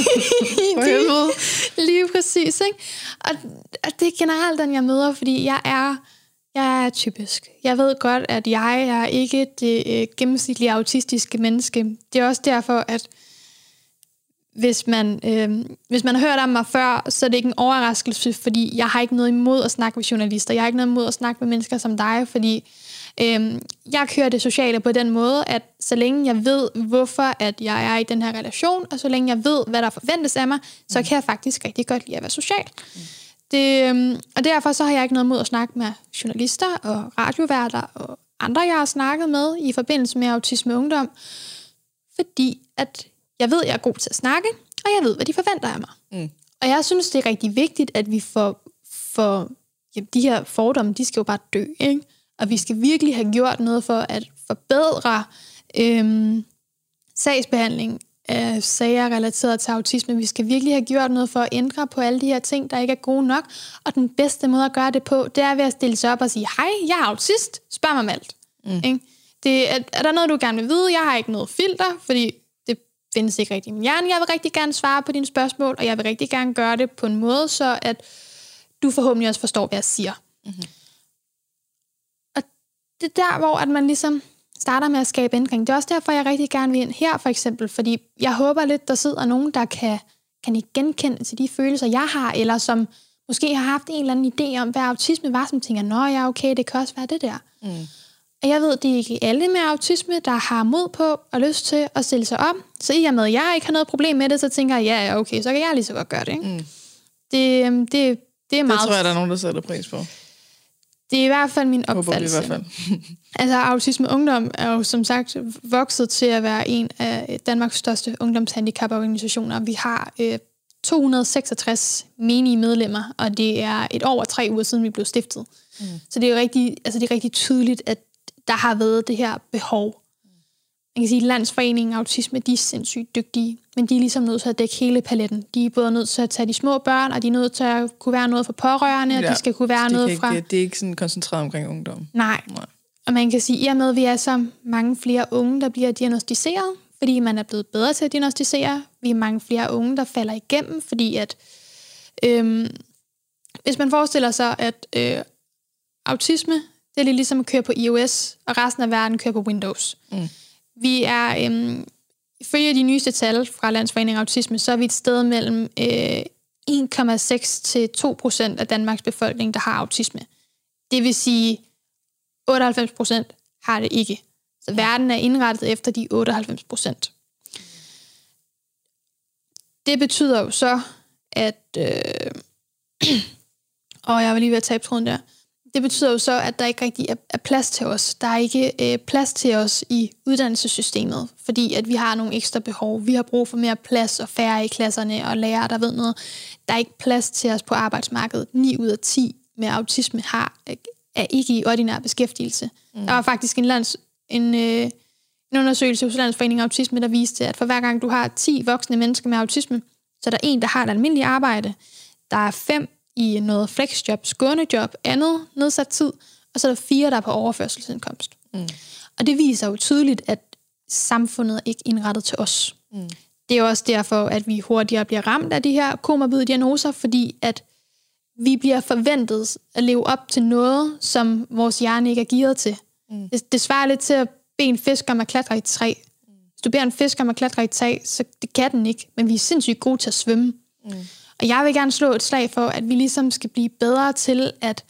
S2: Lige præcis, ikke? Og det er generelt den, jeg møder, fordi jeg er typisk. Jeg ved godt, at jeg er ikke det gennemsnitlige autistiske menneske. Det er også derfor, at hvis man har hørt om mig før, så er det ikke en overraskelse, fordi jeg har ikke noget imod at snakke med journalister. Jeg har ikke noget imod at snakke med mennesker som dig, fordi jeg kører det sociale på den måde, at så længe jeg ved, hvorfor at jeg er i den her relation, og så længe jeg ved, hvad der forventes af mig, så kan jeg faktisk rigtig godt lide at være social. Og derfor så har jeg ikke noget imod at snakke med journalister og radioværter og andre, jeg har snakket med i forbindelse med Autisme Ungdom, fordi at jeg ved, jeg er god til at snakke, og jeg ved, hvad de forventer af mig. Og jeg synes, det er rigtig vigtigt, at vi får de her fordomme, de skal jo bare dø, ikke? Og vi skal virkelig have gjort noget for at forbedre sagsbehandling af sager relateret til autisme. Vi skal virkelig have gjort noget for at ændre på alle de her ting, der ikke er gode nok. Og den bedste måde at gøre det på, det er ved at stille sig op og sige, hej, jeg er autist, spørg mig om alt. Ikke? Er der noget, du gerne vil vide? Jeg har ikke noget filter, fordi det findes ikke rigtig i min hjerne. Jeg vil rigtig gerne svare på dine spørgsmål, og jeg vil rigtig gerne gøre det på en måde, så at du forhåbentlig også forstår, hvad jeg siger. Og det er der, hvor at man ligesom starter med at skabe ændring. Det er også derfor, jeg rigtig gerne vil ind her, for eksempel, fordi jeg håber lidt, der sidder nogen, der kan ikke genkende til de følelser, jeg har, eller som måske har haft en eller anden idé om, hvad autisme var, som tænker, nå ja, okay, det kan også være det der. Og jeg ved, det er ikke alle med autisme, der har mod på og lyst til at stille sig op. Så i og med, at jeg ikke har noget problem med det, så tænker jeg, ja, okay, så kan jeg lige så godt gøre det. Ikke? Det er meget...
S1: Det tror jeg, der er nogen, der sætter pris på.
S2: Det er i hvert fald min opfattelse.
S1: I hvert fald.
S2: Altså, Autisme Ungdom er jo som sagt vokset til at være en af Danmarks største ungdomshandicaporganisationer. Vi har 266 menige medlemmer, og det er over 3 uger siden, vi blev stiftet. Så det er jo rigtig tydeligt, at der har været det her behov. Man kan sige, at Landsforeningen Autisme, de er sindssygt dygtige, men de er ligesom nødt til at dække hele paletten. De er både nødt til at tage de små børn, og de er nødt til at kunne være noget for pårørende, og de skal kunne være noget fra...
S1: Det er ikke sådan koncentreret omkring ungdom.
S2: Nej. Og man kan sige, at i og med, at vi er så mange flere unge, der bliver diagnostiseret, fordi man er blevet bedre til at diagnostisere. Vi er mange flere unge, der falder igennem, fordi at... hvis man forestiller sig, at autisme, det er ligesom at køre på iOS, og resten af verden kører på Windows. Vi er, ifølge de nyeste tal fra Landsforeningen Autisme, så er vi et sted mellem 1,6 til 2% af Danmarks befolkning, der har autisme. Det vil sige, 98% har det ikke. Så verden er indrettet efter de 98%. Det betyder jo så, at... jeg var lige ved at tabe tråden der. Det betyder jo så, at der ikke rigtig er plads til os. Der er ikke plads til os i uddannelsessystemet, fordi at vi har nogle ekstra behov. Vi har brug for mere plads og færre i klasserne og lærere, der ved noget. Der er ikke plads til os på arbejdsmarkedet. 9 ud af 10 med autisme er ikke i ordinær beskæftigelse. Der var faktisk en undersøgelse hos Landsforeningen Autisme, der viste, at for hver gang du har 10 voksne mennesker med autisme, så er der en, der har et almindeligt arbejde. Der er 5 i noget flexjob, skånejob, andet nedsat tid, og så er der 4, der er på overførselsindkomst. Og det viser jo tydeligt, at samfundet er ikke indrettet til os. Det er også derfor, at vi hurtigere bliver ramt af de her komorbide diagnoser, fordi at vi bliver forventet at leve op til noget, som vores hjerne ikke er gearet til. Det svarer lidt til at bede en fisk om at klatre i et træ. Hvis du beder en fisk om at klatre i et træ, så det kan den ikke, men vi er sindssygt gode til at svømme. Og jeg vil gerne slå et slag for, at vi ligesom skal blive bedre til at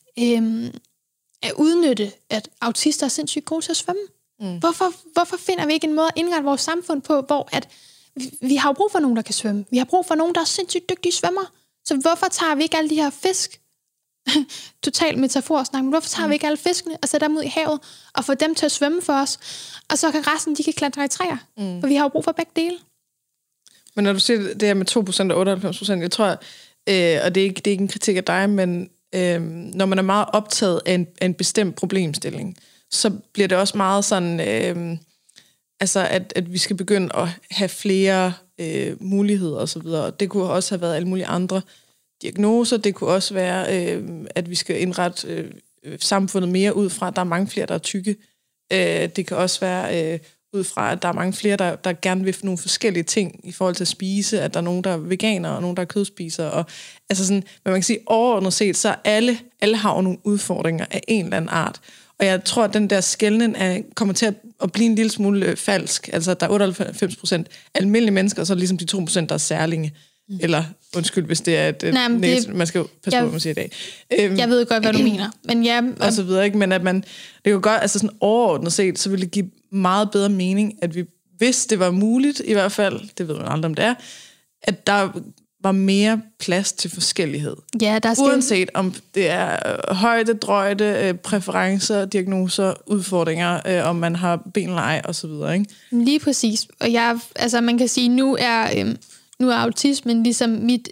S2: udnytte, at autister er sindssygt gode til at svømme. Hvorfor finder vi ikke en måde at indrette vores samfund på, hvor at vi har brug for nogen, der kan svømme. Vi har brug for nogen, der er sindssygt dygtige svømmer. Så hvorfor tager vi ikke alle de her fisk? Totalt metaforsnak, men hvorfor tager vi ikke alle fiskene og sætter dem ud i havet og får dem til at svømme for os? Og så kan resten, de kan klatre i træer. For vi har jo brug for begge dele.
S1: Men når du siger det her med 2% og 98%, jeg tror, og det er ikke en kritik af dig, men når man er meget optaget af en bestemt problemstilling, så bliver det også meget sådan, at vi skal begynde at have flere muligheder og så videre. Det kunne også have været alle mulige andre diagnoser. Det kunne også være, at vi skal indrette samfundet mere ud fra, at der er mange flere, der er tykke. Det kan også være ud fra, at der er mange flere, der gerne vil nogle forskellige ting i forhold til at spise, at der er nogen, der er veganer, og nogen, der er kødspisere. Og, altså sådan, men man kan sige, overordnet set, så alle har jo nogle udfordringer af en eller anden art. Og jeg tror, at den der skelnen kommer til at blive en lille smule falsk. Altså, der er 98% almindelige mennesker, og så er det ligesom de 2%, der er særlinge. Eller, undskyld, hvis det er man skal jo passe på, hvad man siger i dag.
S2: Jeg ved godt, hvad du mener. Men ja,
S1: og så videre, ikke? Men at det kan godt, altså sådan overordnet set, så ville det give meget bedre mening, at vi, hvis det var muligt, i hvert fald, det ved man aldrig, om det er, at der var mere plads til forskellighed.
S2: Ja,
S1: uanset om det er højde, drøjde, præferencer, diagnoser, udfordringer, om man har ben eller ej, og så videre, ikke?
S2: Lige præcis. Og man kan sige, nu er autismen ligesom mit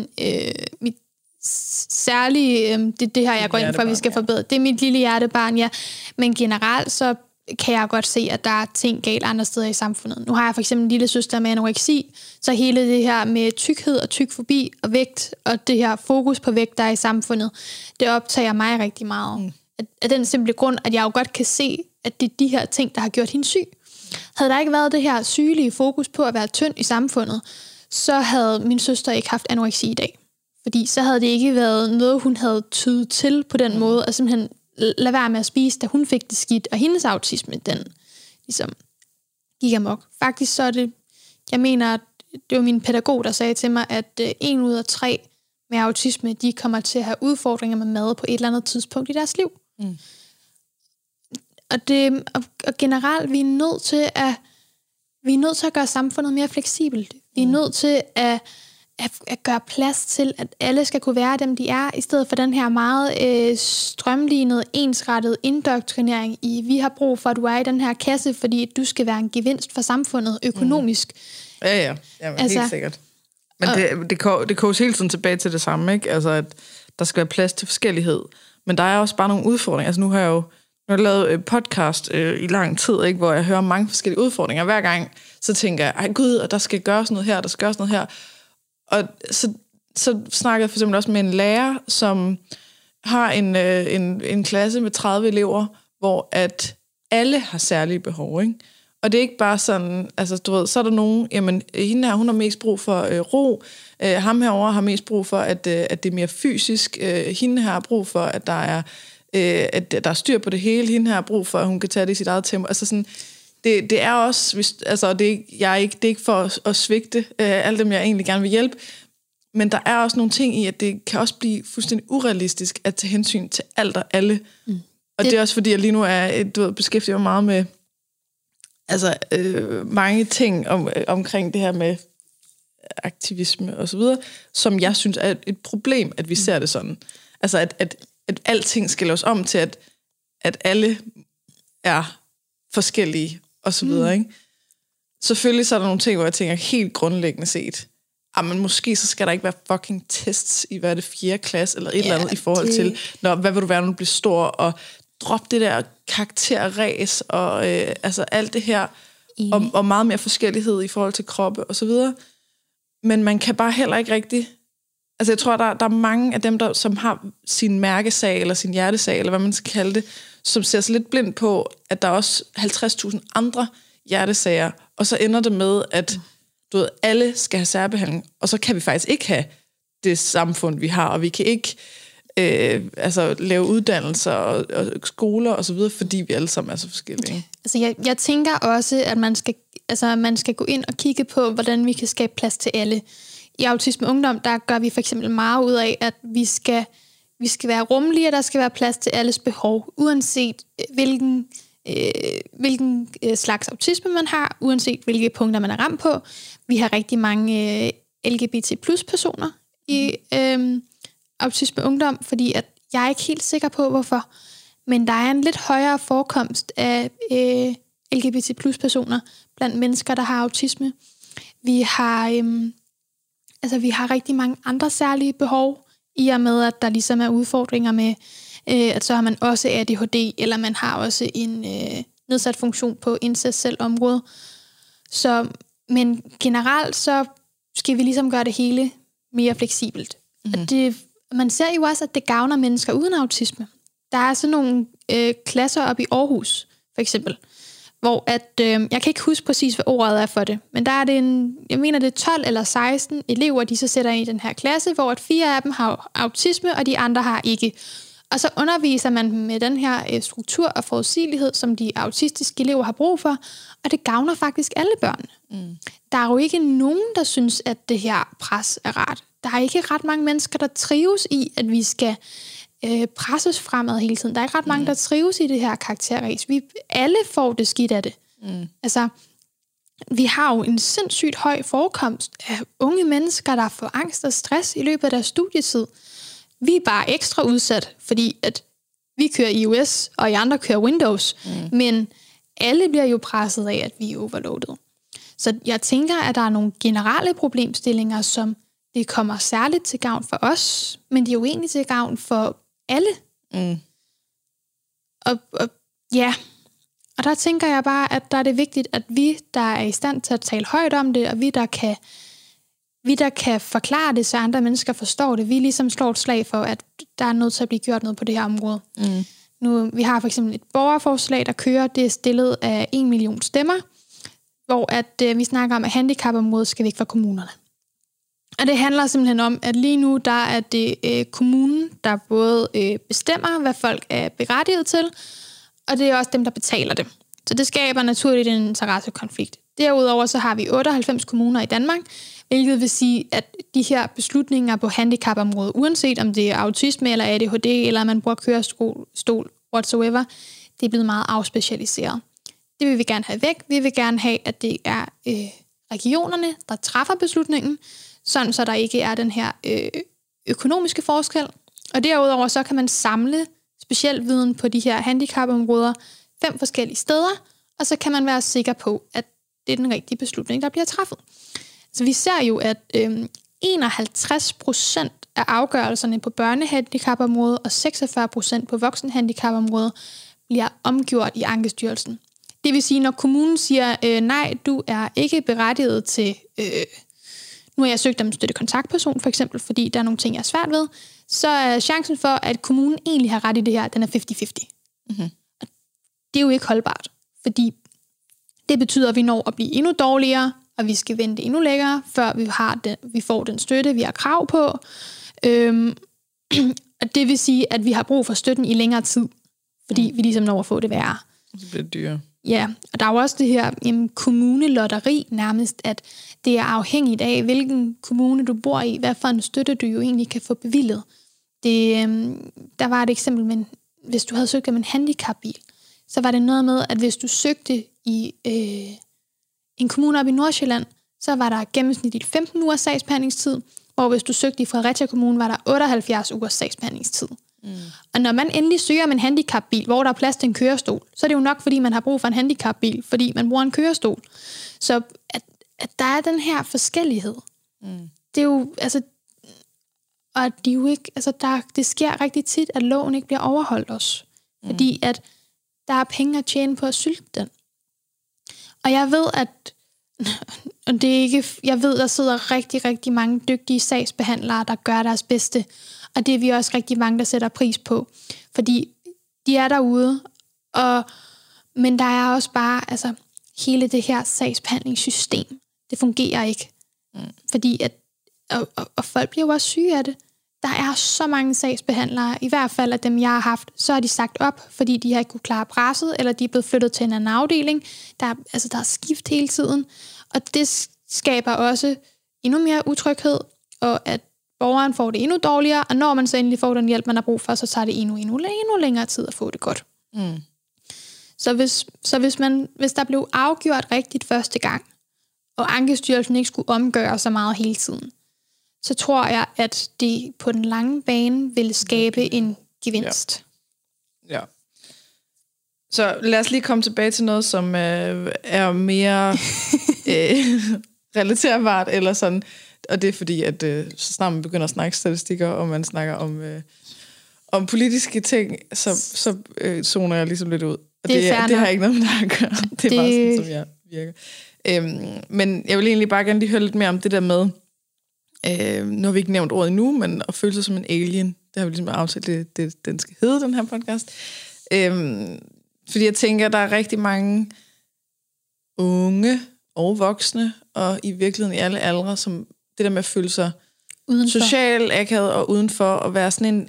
S2: særlige, det her, jeg går ind for, at vi skal forbedre. Det er mit lille hjertebarn, ja. Men generelt, så kan jeg godt se, at der er ting galt andre steder i samfundet. Nu har jeg for eksempel en lille søster med anoreksi, så hele det her med tykthed og tykfobi og vægt, og det her fokus på vægt, der er i samfundet, det optager mig rigtig meget. Af den simple grund, at jeg jo godt kan se, at det er de her ting, der har gjort hende syg. Havde der ikke været det her sygelige fokus på at være tynd i samfundet, så havde min søster ikke haft anoreksi i dag. Fordi så havde det ikke været noget, hun havde tydet til på den måde, og simpelthen lade være med at spise, da hun fik det skidt, og hendes autisme, den ligesom gik amok. Faktisk så er det, jeg mener, at det var min pædagog, der sagde til mig, at 1 ud af 3 med autisme, de kommer til at have udfordringer med mad på et eller andet tidspunkt i deres liv. Og generelt, vi er nødt til at gøre samfundet mere fleksibelt. Vi er nødt til at gøre plads til, at alle skal kunne være dem, de er, i stedet for den her meget strømlignede, ensrettede indoktrinering i, vi har brug for, at du er i den her kasse, fordi du skal være en gevinst for samfundet økonomisk.
S1: Ja. Jamen, altså, helt sikkert. Men det koges hele tiden tilbage til det samme, ikke? Altså, at der skal være plads til forskellighed. Men der er også bare nogle udfordringer. Altså, nu har jeg lavet podcast i lang tid, ikke? Hvor jeg hører mange forskellige udfordringer. Hver gang, så tænker jeg, ej gud, og der skal gøres noget her, der skal gøres noget her. Og så snakker jeg for eksempel også med en lærer, som har en klasse med 30 elever, hvor at alle har særlige behov, ikke? Og det er ikke bare sådan, altså du ved, så er der nogen, jamen hende her, hun har mest brug for ro, ham herovre har mest brug for, at det er mere fysisk, hende her har brug for, at der er styr på det hele, hende her har brug for, at hun kan tage det i sit eget tempo, altså sådan. Det er også, altså det er ikke for at svigte alle dem, jeg egentlig gerne vil hjælpe, Men der er også nogle ting i, at det kan også blive fuldstændig urealistisk at tage hensyn til alt og alle. Og det er også fordi, jeg lige nu er beskæftiget mig meget med mange ting omkring det her med aktivisme og så videre, som jeg synes er et problem, at vi ser det sådan. Altså, at alting skal laves om til, at alle er forskellige og så videre, ikke? Selvfølgelig så er der nogle ting, hvor jeg tænker helt grundlæggende set, men måske så skal der ikke være fucking tests i, hvad er det, 4. klasse, eller et eller andet i forhold til, hvad vil du være, når du bliver stor, og drop det der karakterræs, og alt det her, og meget mere forskellighed i forhold til kroppe, og så videre. Men man kan bare heller ikke rigtig... Altså jeg tror, der er mange af dem, som har sin mærkesag, eller sin hjertesag, eller hvad man skal kalde det, som ser sig lidt blind på, at der er også 50.000 andre hjertesager, og så ender det med, at alle skal have særbehandling, og så kan vi faktisk ikke have det samfund, vi har, og vi kan ikke lave uddannelser og skoler og så videre, fordi vi alle sammen er så forskellige.
S2: Altså jeg tænker også, at man skal gå ind og kigge på, hvordan vi kan skabe plads til alle. I Autisme Ungdom, der gør vi for eksempel meget ud af, at vi skal være rummelige, og der skal være plads til alles behov, uanset hvilken slags autisme man har, uanset hvilke punkter man er ramt på. Vi har rigtig mange LGBT+ personer i Autisme Ungdom, fordi at jeg er ikke helt sikker på, hvorfor, men der er en lidt højere forekomst af LGBT+ personer blandt mennesker, der har autisme. Vi har rigtig mange andre særlige behov, i og med, at der ligesom er udfordringer med, at så har man også ADHD, eller man har også en nedsat funktion på incest-området. Men generelt så skal vi ligesom gøre det hele mere fleksibelt. Man ser jo også, at det gavner mennesker uden autisme. Der er sådan nogle klasser op i Aarhus, for eksempel, hvor jeg kan ikke huske præcis, hvad ordet er for det, men der er det jeg mener det er 12 eller 16 elever, de så sætter i den her klasse, hvor 4 af dem har autisme, og de andre har ikke. Og så underviser man dem med den her struktur og forudsigelighed, som de autistiske elever har brug for, og det gavner faktisk alle børn. Der er jo ikke nogen, der synes, at det her pres er rart. Der er ikke ret mange mennesker, der trives i, at vi skal presses fremad hele tiden. Der er ikke ret mange, der trives i det her karakterræs. Vi alle får det skidt af det. Altså, vi har jo en sindssygt høj forekomst af unge mennesker, der får angst og stress i løbet af deres studietid. Vi er bare ekstra udsat, fordi at vi kører iOS, og I andre kører Windows. Men alle bliver jo presset af, at vi er overloadet. Så jeg tænker, at der er nogle generelle problemstillinger, som det kommer særligt til gavn for os, men de er jo egentlig til gavn for alle. Og der tænker jeg bare, at der er det vigtigt, at vi, der er i stand til at tale højt om det, og vi, der kan forklare det, så andre mennesker forstår det, vi ligesom slår et slag for, at der er nødt til at blive gjort noget på det her område. Nu, vi har for eksempel et borgerforslag, der kører, det er stillet af 1 million stemmer, hvor at, vi snakker om, at handicapområdet skal væk fra kommunerne. Og det handler simpelthen om, at lige nu, der er det kommunen, der både bestemmer, hvad folk er berettiget til, og det er også dem, der betaler det. Så det skaber naturligt en interessekonflikt. Derudover så har vi 98 kommuner i Danmark, hvilket vil sige, at de her beslutninger på handicapområdet, uanset om det er autisme eller ADHD, eller man bruger kørestol, whatsoever, det er blevet meget afspecialiseret. Det vil vi gerne have væk. Vi vil gerne have, at det er regionerne, der træffer beslutningen, sådan så der ikke er den her økonomiske forskel. Og derudover så kan man samle speciel viden på de her handicapområder 5 forskellige steder, og så kan man være sikker på, at det er den rigtige beslutning, der bliver træffet. Så vi ser jo, at 51% af afgørelserne på børnehandicapområdet og 46% på voksenhandicapområdet bliver omgjort i Ankestyrelsen. Det vil sige, når kommunen siger, nej, du er ikke berettiget til... Nu har jeg søgt om en støttekontaktperson, for eksempel, fordi der er nogle ting, jeg er svært ved, så er chancen for, at kommunen egentlig har ret i det her, den er 50-50. Og det er jo ikke holdbart, fordi det betyder, at vi når at blive endnu dårligere, og vi skal vente endnu længere, før vi får den støtte, vi har krav på. Og det vil sige, at vi har brug for støtten i længere tid, fordi vi ligesom når at få det værre.
S1: Det bliver dyrere.
S2: Ja, og der er jo også det her kommunelotteri nærmest, at det er afhængigt af, hvilken kommune du bor i, hvad for en støtte du jo egentlig kan få bevilget. Der var et eksempel, men hvis du havde søgt om en handicapbil, så var det noget med, at hvis du søgte i en kommune op i Nordsjælland, så var der gennemsnitligt 15 ugers sagsbehandlingstid, hvor hvis du søgte i Fredericia Kommune, var der 78 ugers sagsbehandlingstid. Og når man endelig søger om en handicapbil, hvor der er plads til en kørestol, så er det jo nok, fordi man har brug for en handicapbil, fordi man bruger en kørestol. Så at der er den her forskellighed. Det er jo, altså, og de jo ikke, altså det sker rigtig tit, at loven ikke bliver overholdt også. Fordi at der er penge at tjene på at sylte den. Og jeg ved, og det er ikke, jeg ved, der sidder rigtig, rigtig mange dygtige sagsbehandlere, der gør deres bedste. Og det er vi også rigtig mange, der sætter pris på. Fordi de er derude. Men der er også bare, altså, hele det her sagsbehandlingssystem. Det fungerer ikke. Fordi og folk bliver jo også syge af det. Der er så mange sagsbehandlere, i hvert fald af dem, jeg har haft, så har de sagt op, fordi de har ikke kunne klare presset, eller de er blevet flyttet til en anden afdeling. Der er skift hele tiden. Og det skaber også endnu mere utryghed, og at borgeren får det endnu dårligere, og når man så endelig får den hjælp, man har brug for, så tager det endnu længere tid at få det godt. Så hvis der blev afgjort rigtigt første gang, og Ankestyrelsen ikke skulle omgøre så meget hele tiden, så tror jeg, at det på den lange bane ville skabe en gevinst.
S1: Ja. Så lad os lige komme tilbage til noget, som er mere relaterbart, eller sådan. Og det er fordi, at så snart man begynder at snakke statistikker, og man snakker om politiske ting, så zoner jeg ligesom lidt ud. Og det har ikke noget med det at gøre. Det er bare sådan, som jeg virker. Men jeg vil egentlig bare gerne lige høre lidt mere om det der med, nu har vi ikke nævnt ordet endnu, men at føle sig som en alien, det har vi ligesom aftalt, den skal hedde, den her podcast. Fordi jeg tænker, der er rigtig mange unge og voksne, og i virkeligheden i alle aldre, som det der med at føle sig udenfor. Social akavet og udenfor, og være sådan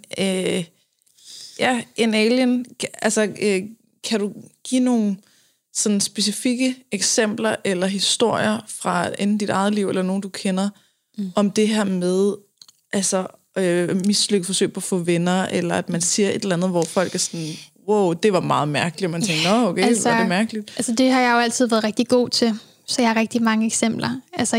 S1: en alien. Altså, kan du give nogle sådan specifikke eksempler eller historier fra enten dit eget liv, eller nogen du kender, om det her med altså mislykket forsøg på at få venner, eller at man siger et eller andet, hvor folk er sådan, wow, det var meget mærkeligt, og man tænker, okay, altså, var det mærkeligt?
S2: Altså det har jeg jo altid været rigtig god til, så jeg har rigtig mange eksempler. Altså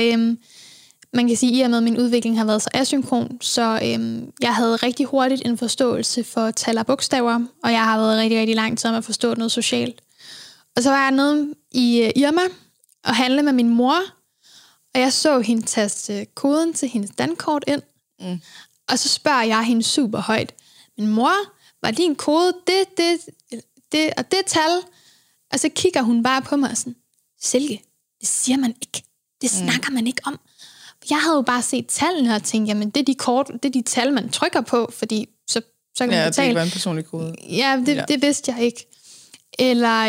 S2: man kan sige, at i og med min udvikling har været så asynkron, så jeg havde rigtig hurtigt en forståelse for tal og bogstaver, og jeg har været rigtig, rigtig lang tid om at forstå noget socialt. Og så var jeg nede i Irma og handle med min mor, og jeg så hende taste koden til hendes dankort ind, og så spørger jeg hende super højt, men mor, var din kode det og det tal? Og så kigger hun bare på mig og sådan, Silke, det siger man ikke. Det snakker man ikke om. Jeg havde jo bare set tallene og tænkt, jamen det er de tal, man trykker på, fordi så kan man betale.
S1: Ja, det var en personlig kode.
S2: Ja, det vidste jeg ikke. Eller,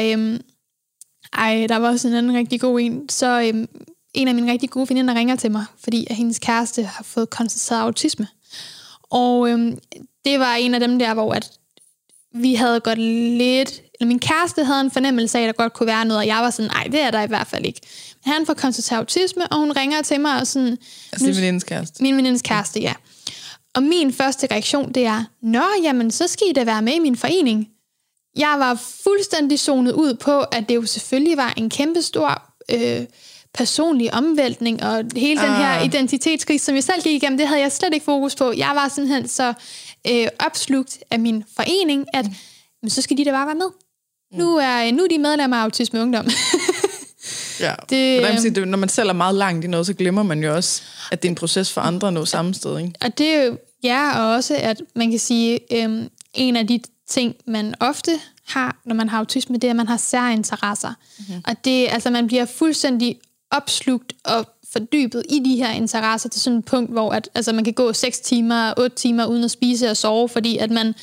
S2: der var også en anden rigtig god en. Så en af mine rigtig gode veninder ringer til mig, fordi at hendes kæreste har fået konstateret autisme. Og det var en af dem der, hvor at vi havde godt lidt, eller min kæreste havde en fornemmelse af, at der godt kunne være noget, og jeg var sådan, nej, det er der i hvert fald ikke. Men han får konstateret autisme, og hun ringer til mig og sådan...
S1: Altså din venindens kæreste?
S2: Min venindens kæreste, ja. Og min første reaktion, det er, jamen, så skal I da være med i min forening. Jeg var fuldstændig zonet ud på, at det jo selvfølgelig var en kæmpestor personlig omvæltning, og hele den her identitetskrise, som jeg selv gik igennem, det havde jeg slet ikke fokus på. Jeg var simpelthen så opslugt af min forening, at men så skal de da bare være med. Nu er de medlemmer af Autisme Ungdom.
S1: Ja, når man selv er meget langt i noget, så glemmer man jo også, at det er en proces for andre at nå samme sted. Ikke? Og
S2: det er jo, og også, at man kan sige, en af de ting, man ofte har, når man har autisme, det er, at man har særinteresser. Og det, altså, man bliver fuldstændig opslugt og fordybet i de her interesser til sådan et punkt, hvor at, altså, man kan gå 6 timer, 8 timer uden at spise og sove, fordi at man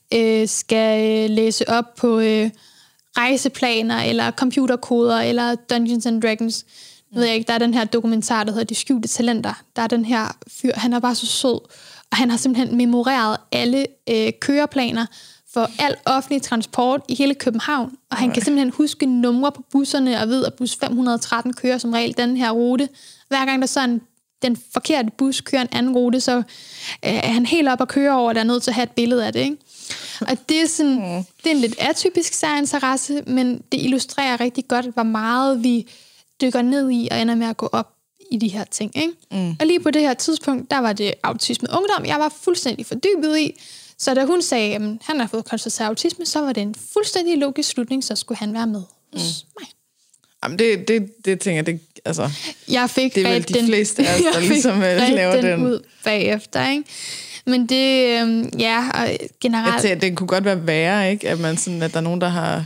S2: skal læse op på rejseplaner, eller computerkoder, eller Dungeons and Dragons. Nu ved jeg ikke, der er den her dokumentar, der hedder De skjulte talenter. Der er den her fyr, han er bare så sød, og han har simpelthen memoreret alle køreplaner for al offentlig transport i hele København, og han kan simpelthen huske numre på busserne, og ved, at bus 513 kører som regel den her rute. Hver gang der så den forkerte bus kører en anden rute, så er han helt op og kører over, der er nødt til at have et billede af det, ikke? Og det er sådan, det er en lidt atypisk særinteresse, men det illustrerer rigtig godt, hvor meget vi dykker ned i og ender med at gå op i de her ting, ikke? Og lige på det her tidspunkt, der var det autisme ungdom, jeg var fuldstændig fordybet i. Så da hun sagde, at han har fået konstateret autisme, så var det en fuldstændig logisk slutning, så skulle han være med hos mig.
S1: Jamen, det tænker jeg, altså,
S2: jeg fik
S1: det er vel de fleste af os, der ligesom laver den
S2: ud bagefter, ikke? Men det, og generelt...
S1: Jeg tænker, det kunne godt være værre, ikke? At man sådan, at der er nogen, der har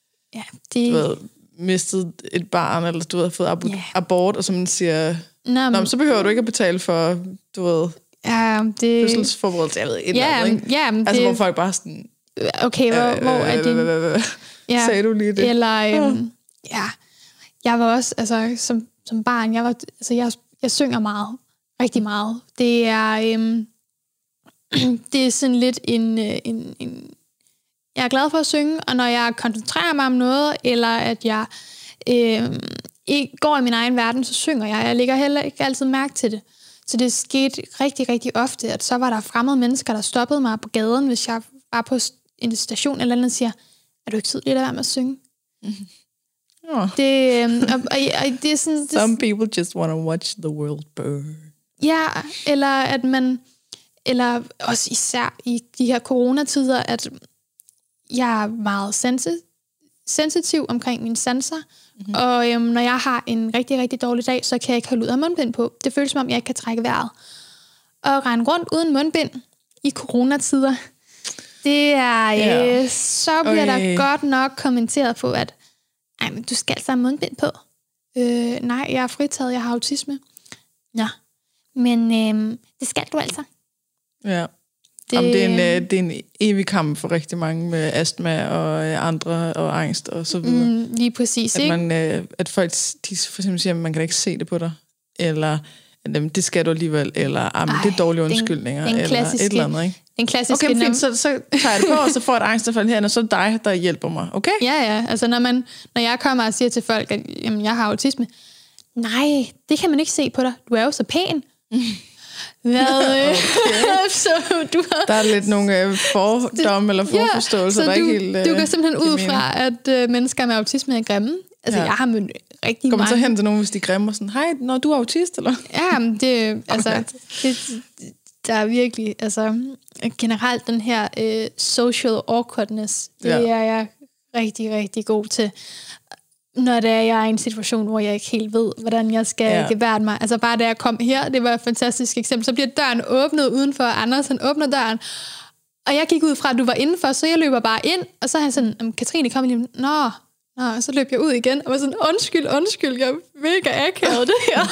S1: mistet et barn, eller du ved, fået abort, og så man siger, Nå, så behøver du ikke at betale for, du ved, fødselsforberedelse, jeg ved et eller andet, ikke? Altså, hvor folk bare sådan...
S2: Okay, hvor er din...
S1: Sagde du lige det?
S2: Eller, jeg var også, altså, som barn, jeg synger meget, rigtig meget. Det er sådan lidt en jeg er glad for at synge, og når jeg koncentrerer mig om noget, eller at jeg ikke går i min egen verden, så synger jeg. Jeg lægger heller ikke altid mærke til det. Så det skete rigtig, rigtig ofte, at så var der fremmede mennesker, der stoppede mig på gaden, hvis jeg var på en station eller andet, og siger, er du ikke sød lige at være med at synge? Det, det er sådan...
S1: Some people just want to watch the world burn.
S2: Ja, eller at man... Eller også især i de her coronatider, at jeg er meget sensitiv omkring mine sanser. Og når jeg har en rigtig, rigtig dårlig dag, så kan jeg ikke holde ud af mundbind på. Det føles som om, jeg ikke kan trække vejret. Og rende rundt uden mundbind i coronatider, det er... Så bliver der godt nok kommenteret på, at men du skal altså have mundbind på. Nej, jeg er fritaget, jeg har autisme. Nå, men det skal du altså.
S1: Ja. Det er en evig kamp for rigtig mange med astma og andre og angst og så videre.
S2: Lige præcis,
S1: at
S2: ikke?
S1: At folk de for eksempel siger, at man kan ikke se det på dig, eller det skal du alligevel, eller det er dårlige undskyldninger, eller et eller andet, ikke?
S2: Den klassiske...
S1: Okay, fint, så tager jeg det på, og så får jeg et angstanfald her, og så er det dig, der hjælper mig, okay?
S2: Ja, altså når jeg kommer og siger til folk, at jamen, jeg har autisme, nej, det kan man ikke se på dig, du er jo så pæn. Okay. Så du har... Der
S1: er lidt nogle fordomme eller forforståelser, der ikke helt...
S2: du går simpelthen ud fra, at mennesker med autisme er grimme. Altså, jeg har mødt rigtig mange...
S1: Kommer så hen til nogen, hvis de er grimme, og sådan, hej, når du er autist, eller?
S2: Ja, det, altså... der er virkelig, altså... Generelt den her social awkwardness, det er jeg rigtig, rigtig god til. Når det er, jeg er i en situation, hvor jeg ikke helt ved, hvordan jeg skal gebærde mig. Altså bare da jeg kom her, det var et fantastisk eksempel. Så bliver døren åbnet udenfor, Anders han åbner døren, og jeg gik ud fra, at du var indenfor, så jeg løber bare ind, og så er han sådan, Katrine, kom lige. Nå, og så løb jeg ud igen, og var sådan, undskyld, jeg er mega akavet det her.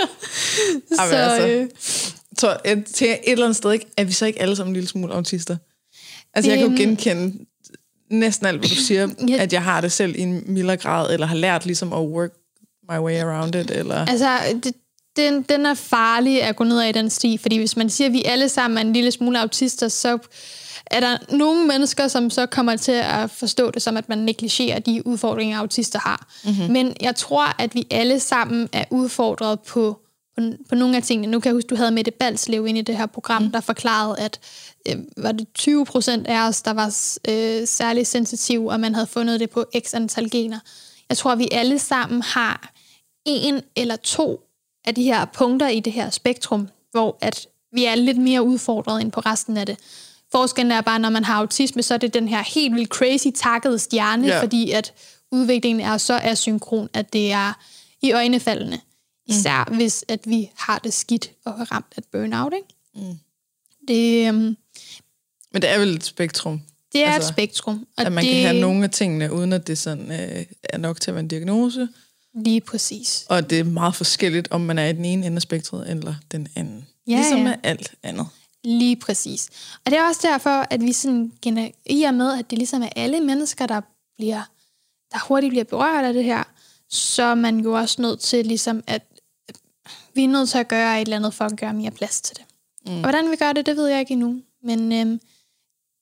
S1: Så jeg tænker et eller andet sted, ikke, er vi så ikke alle sammen en lille smule autister? Altså jeg kan jo genkende næsten alt, hvad du siger, at jeg har det selv i en mildere grad, eller har lært ligesom at work my way around it, eller... Altså,
S2: den er farlig at gå ned ad i den sti, fordi hvis man siger, at vi alle sammen er en lille smule autister, så er der nogle mennesker, som så kommer til at forstå det som, at man negligerer de udfordringer, autister har. Men jeg tror, at vi alle sammen er udfordret på nogle af tingene. Nu kan jeg huske, du havde Mette Balslev inde i det her program, der forklarede, at var det 20% af os, der var særlig sensitive, og man havde fundet det på x antal gener. Jeg tror, at vi alle sammen har 1 eller 2 af de her punkter i det her spektrum, hvor at vi er lidt mere udfordret end på resten af det. Forskellen er bare, når man har autisme, så er det den her helt vildt crazy takkede stjerne, fordi at udviklingen er så asynkron, at det er i øjnefaldene. Især hvis at vi har det skidt og er ramt af burnout, ikke? Det,
S1: men det er vel et spektrum?
S2: Det er et spektrum.
S1: Og at man kan have nogle af tingene, uden at det sådan, er nok til at være en diagnose.
S2: Lige præcis. Og
S1: det er meget forskelligt, om man er i den ene ende af spektret, eller den anden. Ligesom med alt andet.
S2: Lige præcis. Og det er også derfor, at vi sådan, i og med, at det ligesom er alle mennesker, der hurtigt bliver berørt af det her, så er man jo også nødt til ligesom, at vi er nødt til at gøre et eller andet for at gøre mere plads til det. Og hvordan vi gør det, det ved jeg ikke endnu. Men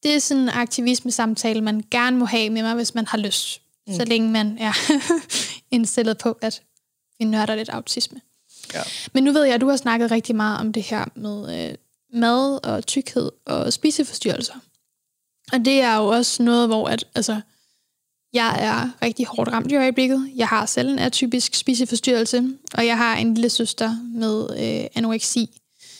S2: det er sådan en aktivisme-samtale, man gerne må have med mig, hvis man har lyst. Så længe man er indstillet på, at vi nørder lidt autisme.
S1: Ja.
S2: Men nu ved jeg, at du har snakket rigtig meget om det her med mad og tykkhed og spiseforstyrrelser. Og det er jo også noget, hvor jeg er rigtig hårdt ramt i øjeblikket. Jeg har selv en atypisk spiseforstyrrelse, og jeg har en lille søster med anoreksi.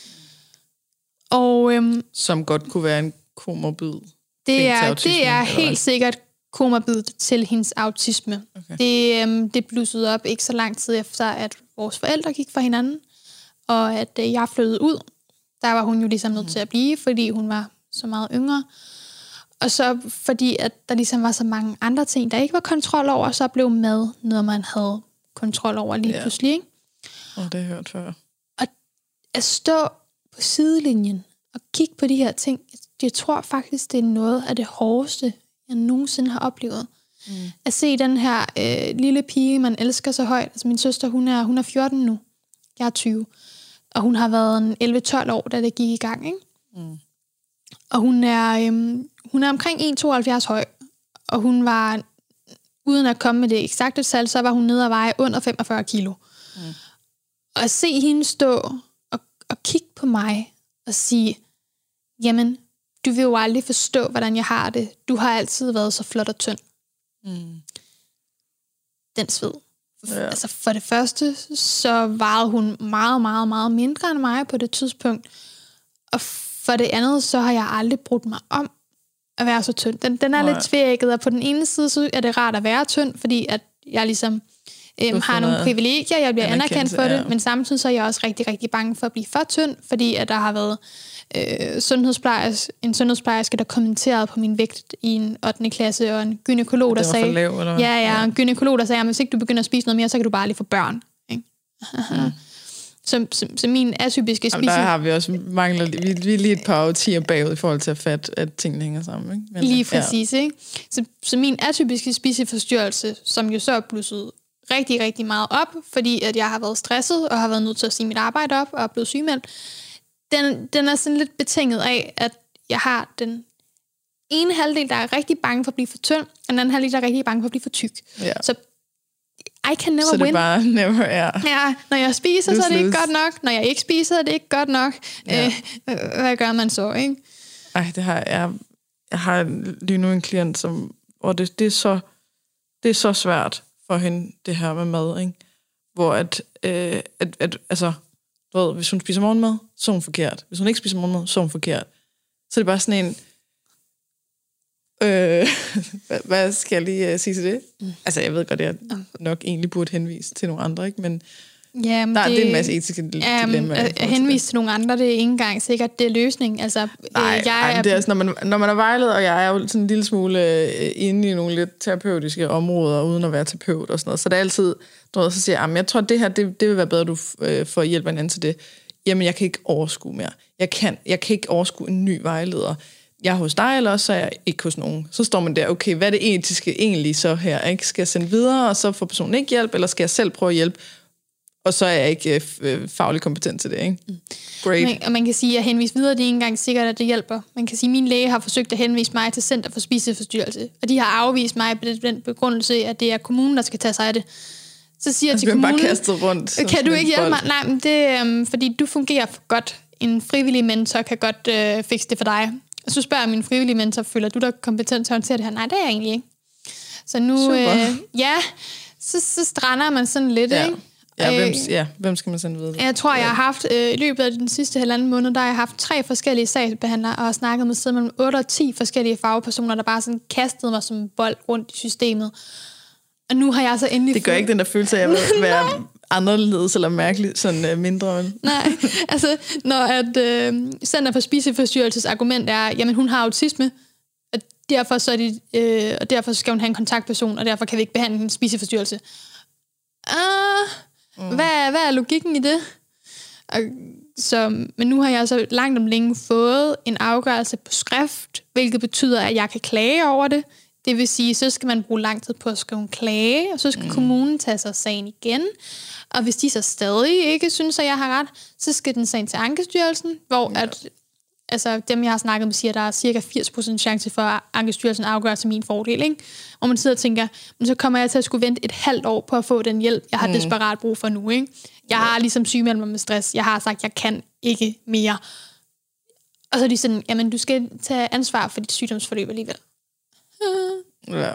S2: Og,
S1: som godt kunne være en komorbid.
S2: Det er helt sikkert komorbid til hendes autisme. Okay. Det blussede op ikke så lang tid efter, at vores forældre gik fra hinanden, og at jeg flyttede ud. Der var hun jo ligesom nødt til at blive, fordi hun var så meget yngre. Og så fordi, at der ligesom var så mange andre ting, der ikke var kontrol over, så blev mad noget, man havde kontrol over lige pludselig. Ikke?
S1: Det har jeg hørt før.
S2: Og at stå på sidelinjen og kigge på de her ting, jeg tror faktisk, det er noget af det hårdeste, jeg nogensinde har oplevet. At se den her lille pige, man elsker så højt. Altså min søster, hun er 14 nu. Jeg er 20. Og hun har været 11-12 år, da det gik i gang. Ikke? Og hun er omkring 1,72 høj. Og hun var, uden at komme med det eksakte tal, så var hun nede at veje under 45 kilo. Og at se hende stå og kigge på mig og sige, jamen, du vil jo aldrig forstå, hvordan jeg har det. Du har altid været så flot og tynd. Den sved. Ja. Altså for det første, så vejede hun meget, meget, meget mindre end mig på det tidspunkt. Og for det andet, så har jeg aldrig brudt mig om at være så tynd. Den er lidt tvækket, og på den ene side, så er det rart at være tynd, fordi at jeg ligesom har nogle privilegier, jeg bliver anerkendt for det, men samtidig så er jeg også rigtig, rigtig bange for at blive for tynd, fordi at der har været en sundhedsplejerske, der kommenterede på min vægt i en 8. klasse, og en gynækolog, der sagde,
S1: lav, eller
S2: en gynækolog, der sagde, at hvis ikke du begynder at spise noget mere, så kan du bare lige få børn. Ikke? Så min atypiske spise...
S1: Der har vi også mangler, vi er lige et par årtier bagud i forhold til at fatte, at tingene hænger sammen. Ikke? Men,
S2: lige præcis, ikke? Så min atypiske spiseforstyrrelse, som jo så er blusset rigtig, rigtig meget op, fordi at jeg har været stresset, og har været nødt til at sige mit arbejde op, og er blevet sygemeldt, den er sådan lidt betinget af, at jeg har den ene halvdel, der er rigtig bange for at blive for tynd, og den anden halvdel, der er rigtig bange for at blive for tyk. Ja. Så I can never win.
S1: Så det bare never,
S2: ja, når jeg spiser, så er det ikke godt nok. Når jeg ikke spiser, er det ikke godt nok. Ja. Hvad gør man så, ikke?
S1: Ej, jeg har lige nu en klient, og det er så svært for hende, det her med mad, ikke? Hvor altså, du ved, hvis hun spiser morgenmad, så er hun forkert. Hvis hun ikke spiser morgenmad, så er hun forkert. Så er det bare sådan en... hvad skal jeg lige sige til det? Altså, jeg ved godt, at jeg nok egentlig burde henvise til nogle andre, ikke? Men det er en masse etiske dilemmaer.
S2: At henvise til nogle andre, det er ikke engang sikkert, det er løsning. Altså,
S1: nej, det er altså, når man er vejledet, og jeg er jo sådan en lille smule inde i nogle lidt terapeutiske områder, uden at være terapeut og sådan noget, så det er altid noget, så siger jeg tror, det her, det vil være bedre, du får hjælp af en anden til det. Jamen, jeg kan ikke overskue mere. Jeg kan ikke overskue en ny vejleder. Jeg er hos dig, eller også er jeg ikke hos nogen. Så står man der, okay, hvad er det etiske egentlig så her? Ikke? Skal jeg sende videre, og så får personen ikke hjælp, eller skal jeg selv prøve at hjælpe? Og så er jeg ikke faglig kompetent til det, ikke? Great.
S2: Og man kan sige, at henvise videre, det er ikke engang sikkert, at det hjælper. Man kan sige, at min læge har forsøgt at henvise mig til Center for Spiseforstyrrelse, og de har afvist mig på den begrundelse, at det er kommunen, der skal tage sig af det. Så siger jeg til kommunen,
S1: bare kastet rundt,
S2: kan du ikke hjælpe mig? Nej, men det er, fordi du fungerer for godt. En frivillig mentor kan godt fikse det for dig. Og så spørger jeg min frivillige mentor, føler du dig kompetent til at håndtere det her? Nej, det er jeg egentlig ikke. Så nu, så strander man sådan lidt, ikke?
S1: Hvem skal man sende videre?
S2: Jeg tror, jeg har haft, i løbet af den sidste 1,5 måned, der har jeg haft 3 forskellige sagsbehandlere, og har snakket med mellem 8 og 10 forskellige fagpersoner, der bare sådan kastede mig som bold rundt i systemet. Og nu har jeg så endelig...
S1: Det gør ikke den der følelse af at være anderledes eller mærkelig, sådan mindre.
S2: Nej, altså når at Center for Spiseforstyrrelses argument er, jamen hun har autisme, og derfor, og derfor skal hun have en kontaktperson, og derfor kan vi ikke behandle hendes spiseforstyrrelse. Hvad er logikken i det? Men nu har jeg så langt om længe fået en afgørelse på skrift, hvilket betyder, at jeg kan klage over det. Det vil sige, så skal man bruge lang tid på at skrive en klage, og så skal kommunen tage sig sagen igen. Og hvis de så stadig ikke synes, at jeg har ret, så skal den sagen til Ankestyrelsen, hvor at altså dem, jeg har snakket med, siger, at der er cirka 80% chance for, at Ankestyrelsen afgør til min fordel, ikke? Og man sidder og tænker, men så kommer jeg til at skulle vente et halvt år på at få den hjælp, jeg har desperat brug for nu, ikke? Jeg har ligesom sygemeldt mig med stress. Jeg har sagt, jeg kan ikke mere. Og så er de sådan, jamen du skal tage ansvar for dit sygdomsforløb alligevel.
S1: Ja.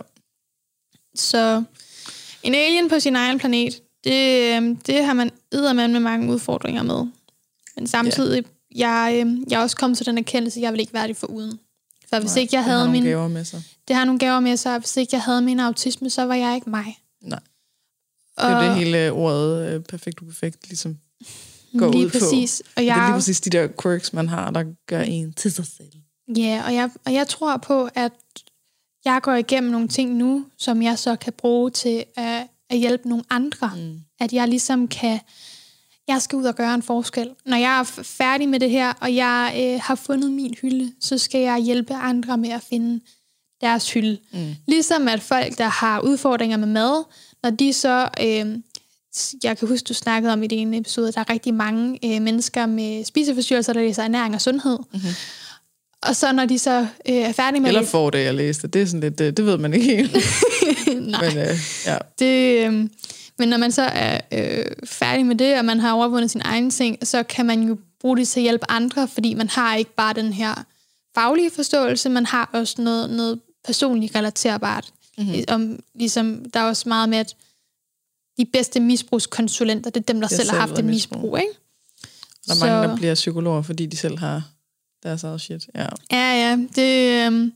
S1: Så
S2: en alien på sin egen planet, det har man eddermand med mange udfordringer med. Men samtidig, jeg er også kommet til den erkendelse, jeg vil ikke være det foruden. For hvis ikke jeg havde min...
S1: gaver med sig.
S2: Det har nogle gaver med sig, og hvis ikke jeg havde min autisme, så var jeg ikke mig.
S1: Nej. Det er det hele ordet perfekt uperfekt ligesom går
S2: lige
S1: ud
S2: præcis.
S1: på. Og det er lige præcis de der quirks, man har, der gør en til sig selv.
S2: Ja, og jeg tror på, at jeg går igennem nogle ting nu, som jeg så kan bruge til at hjælpe nogle andre. At jeg ligesom jeg skal ud og gøre en forskel. Når jeg er færdig med det her, og jeg har fundet min hylde, så skal jeg hjælpe andre med at finde deres hylde. Ligesom at folk, der har udfordringer med mad, når de så... jeg kan huske, du snakkede om i det ene episode, der er rigtig mange mennesker med spiseforstyrrelser, der læser ernæring og sundhed. Og så når de så er færdige med...
S1: Eller får det, jeg læste. Det er sådan lidt... Det ved man ikke helt.
S2: Nej.
S1: Men, ja.
S2: Men når man så er færdig med det, og man har overvundet sin egen ting, så kan man jo bruge det til at hjælpe andre, fordi man har ikke bare den her faglige forståelse, man har også noget personligt relaterbart. Ligesom, der er også meget med, at de bedste misbrugskonsulenter, det er dem, der selv har haft et misbrug, ikke?
S1: Der er mange, der bliver psykologer, fordi de selv har deres eget shit.
S2: Ja, det...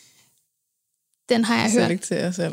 S2: den har jeg hørt.
S1: Selekterer selv,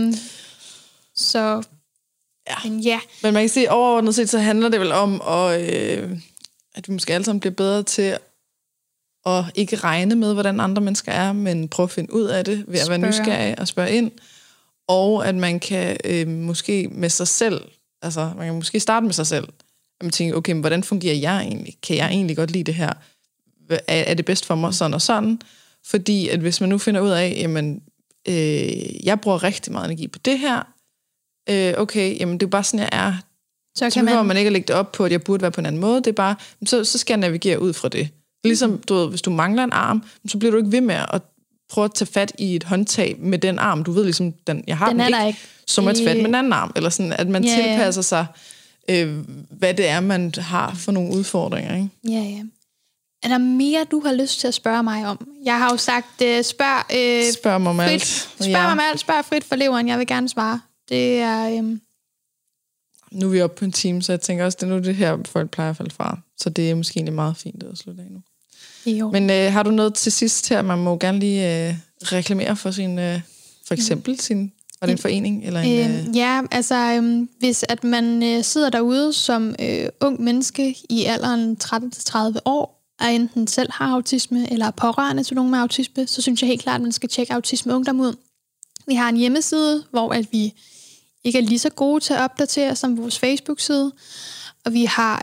S2: så... Ja.
S1: Men man kan sige, overordnet set, så handler det vel om, at vi måske alle sammen bliver bedre til at ikke regne med, hvordan andre mennesker er, men prøve at finde ud af det ved at være nysgerrig og spørge ind. Og at man kan måske med sig selv, altså man kan måske starte med sig selv, at man tænker, okay, men hvordan fungerer jeg egentlig? Kan jeg egentlig godt lide det her? Er det bedst for mig sådan og sådan? Fordi at hvis man nu finder ud af, jamen, jeg bruger rigtig meget energi på det her, okay, jamen det er bare sådan, jeg er. Så behøver man ikke at lægge det op på, at jeg burde være på en anden måde. Det er bare, så skal jeg navigere ud fra det. Ligesom, du ved, hvis du mangler en arm, så bliver du ikke ved med at prøve at tage fat i et håndtag med den arm. Du ved ligesom, jeg har den ikke, så må jeg tage fat med en anden arm. Eller sådan, at man tilpasser sig, hvad det er, man har for nogle udfordringer. Ikke?
S2: Ja. Er der mere, du har lyst til at spørge mig om? Jeg har jo sagt, spørg mig om alt. Spørg mig om alt, spørg frit for leveren. Jeg vil gerne svare. Det er...
S1: Nu er vi oppe på en time, så jeg tænker også, det er nu det her, folk plejer at falde fra. Så det er måske egentlig meget fint at slutte af nu.
S2: Jo.
S1: Men har du noget til sidst til, at man må gerne lige reklamere for sin, for eksempel sin, var det en forening? Eller en,
S2: Ja, altså hvis at man sidder derude som ung menneske i alderen 13-30 år, og enten selv har autisme, eller er pårørende til nogen med autisme, så synes jeg helt klart, at man skal tjekke Autisme Ungdom ud. Vi har en hjemmeside, hvor at vi ikke er lige så gode til at opdatere som vores Facebook-side, og vi har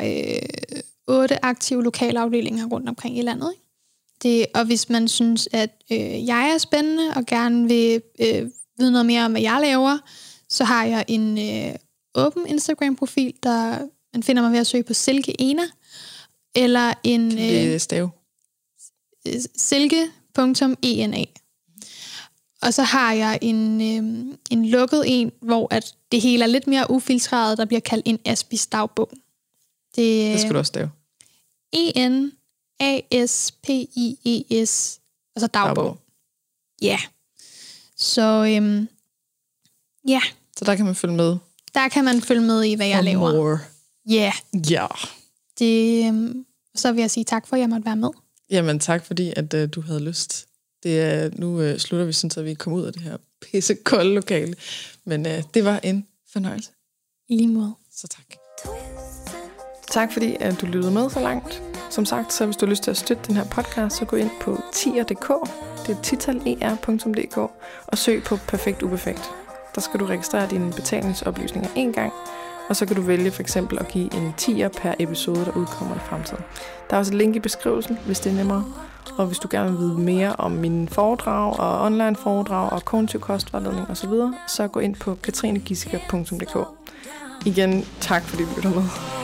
S2: 8 aktive lokalafdelinger rundt omkring i landet. Ikke? Og hvis man synes, at jeg er spændende og gerne vil vide noget mere om, hvad jeg laver, så har jeg en åben Instagram-profil, der man finder mig ved at søge på Silke Ena, eller en silke.ena. Og så har jeg en lukket en, hvor at det hele er lidt mere ufiltreret, der bliver kaldt en Aspis dagbog.
S1: Det skal du også stave.
S2: ENASPIES, altså dagbog. Ja. Så ja.
S1: Så der kan man følge med.
S2: Der kan man følge med i, hvad jeg laver.
S1: More.
S2: Ja.
S1: Ja.
S2: Så vil jeg sige tak for, at jeg måtte være med.
S1: Jamen tak, fordi at du havde lyst. Nu slutter vi sådan, så vi kommer ud af det her pissekolde lokale. Men det var en fornøjelse.
S2: I lige måde.
S1: Så tak. Tak fordi at du lyttede med så langt. Som sagt, så hvis du har lyst til at støtte den her podcast, så gå ind på tier.dk, det er titaler.dk, og søg på Perfekt Uperfekt. Der skal du registrere dine betalingsoplysninger en gang, og så kan du vælge for eksempel at give en 10'er per episode, der udkommer i fremtiden. Der er også et link i beskrivelsen, hvis det er nemmere. Og hvis du gerne vil vide mere om mine foredrag og online foredrag og kognitiv kostvejledning osv., så gå ind på katrinegissiker.dk. Igen, tak fordi du lytter med.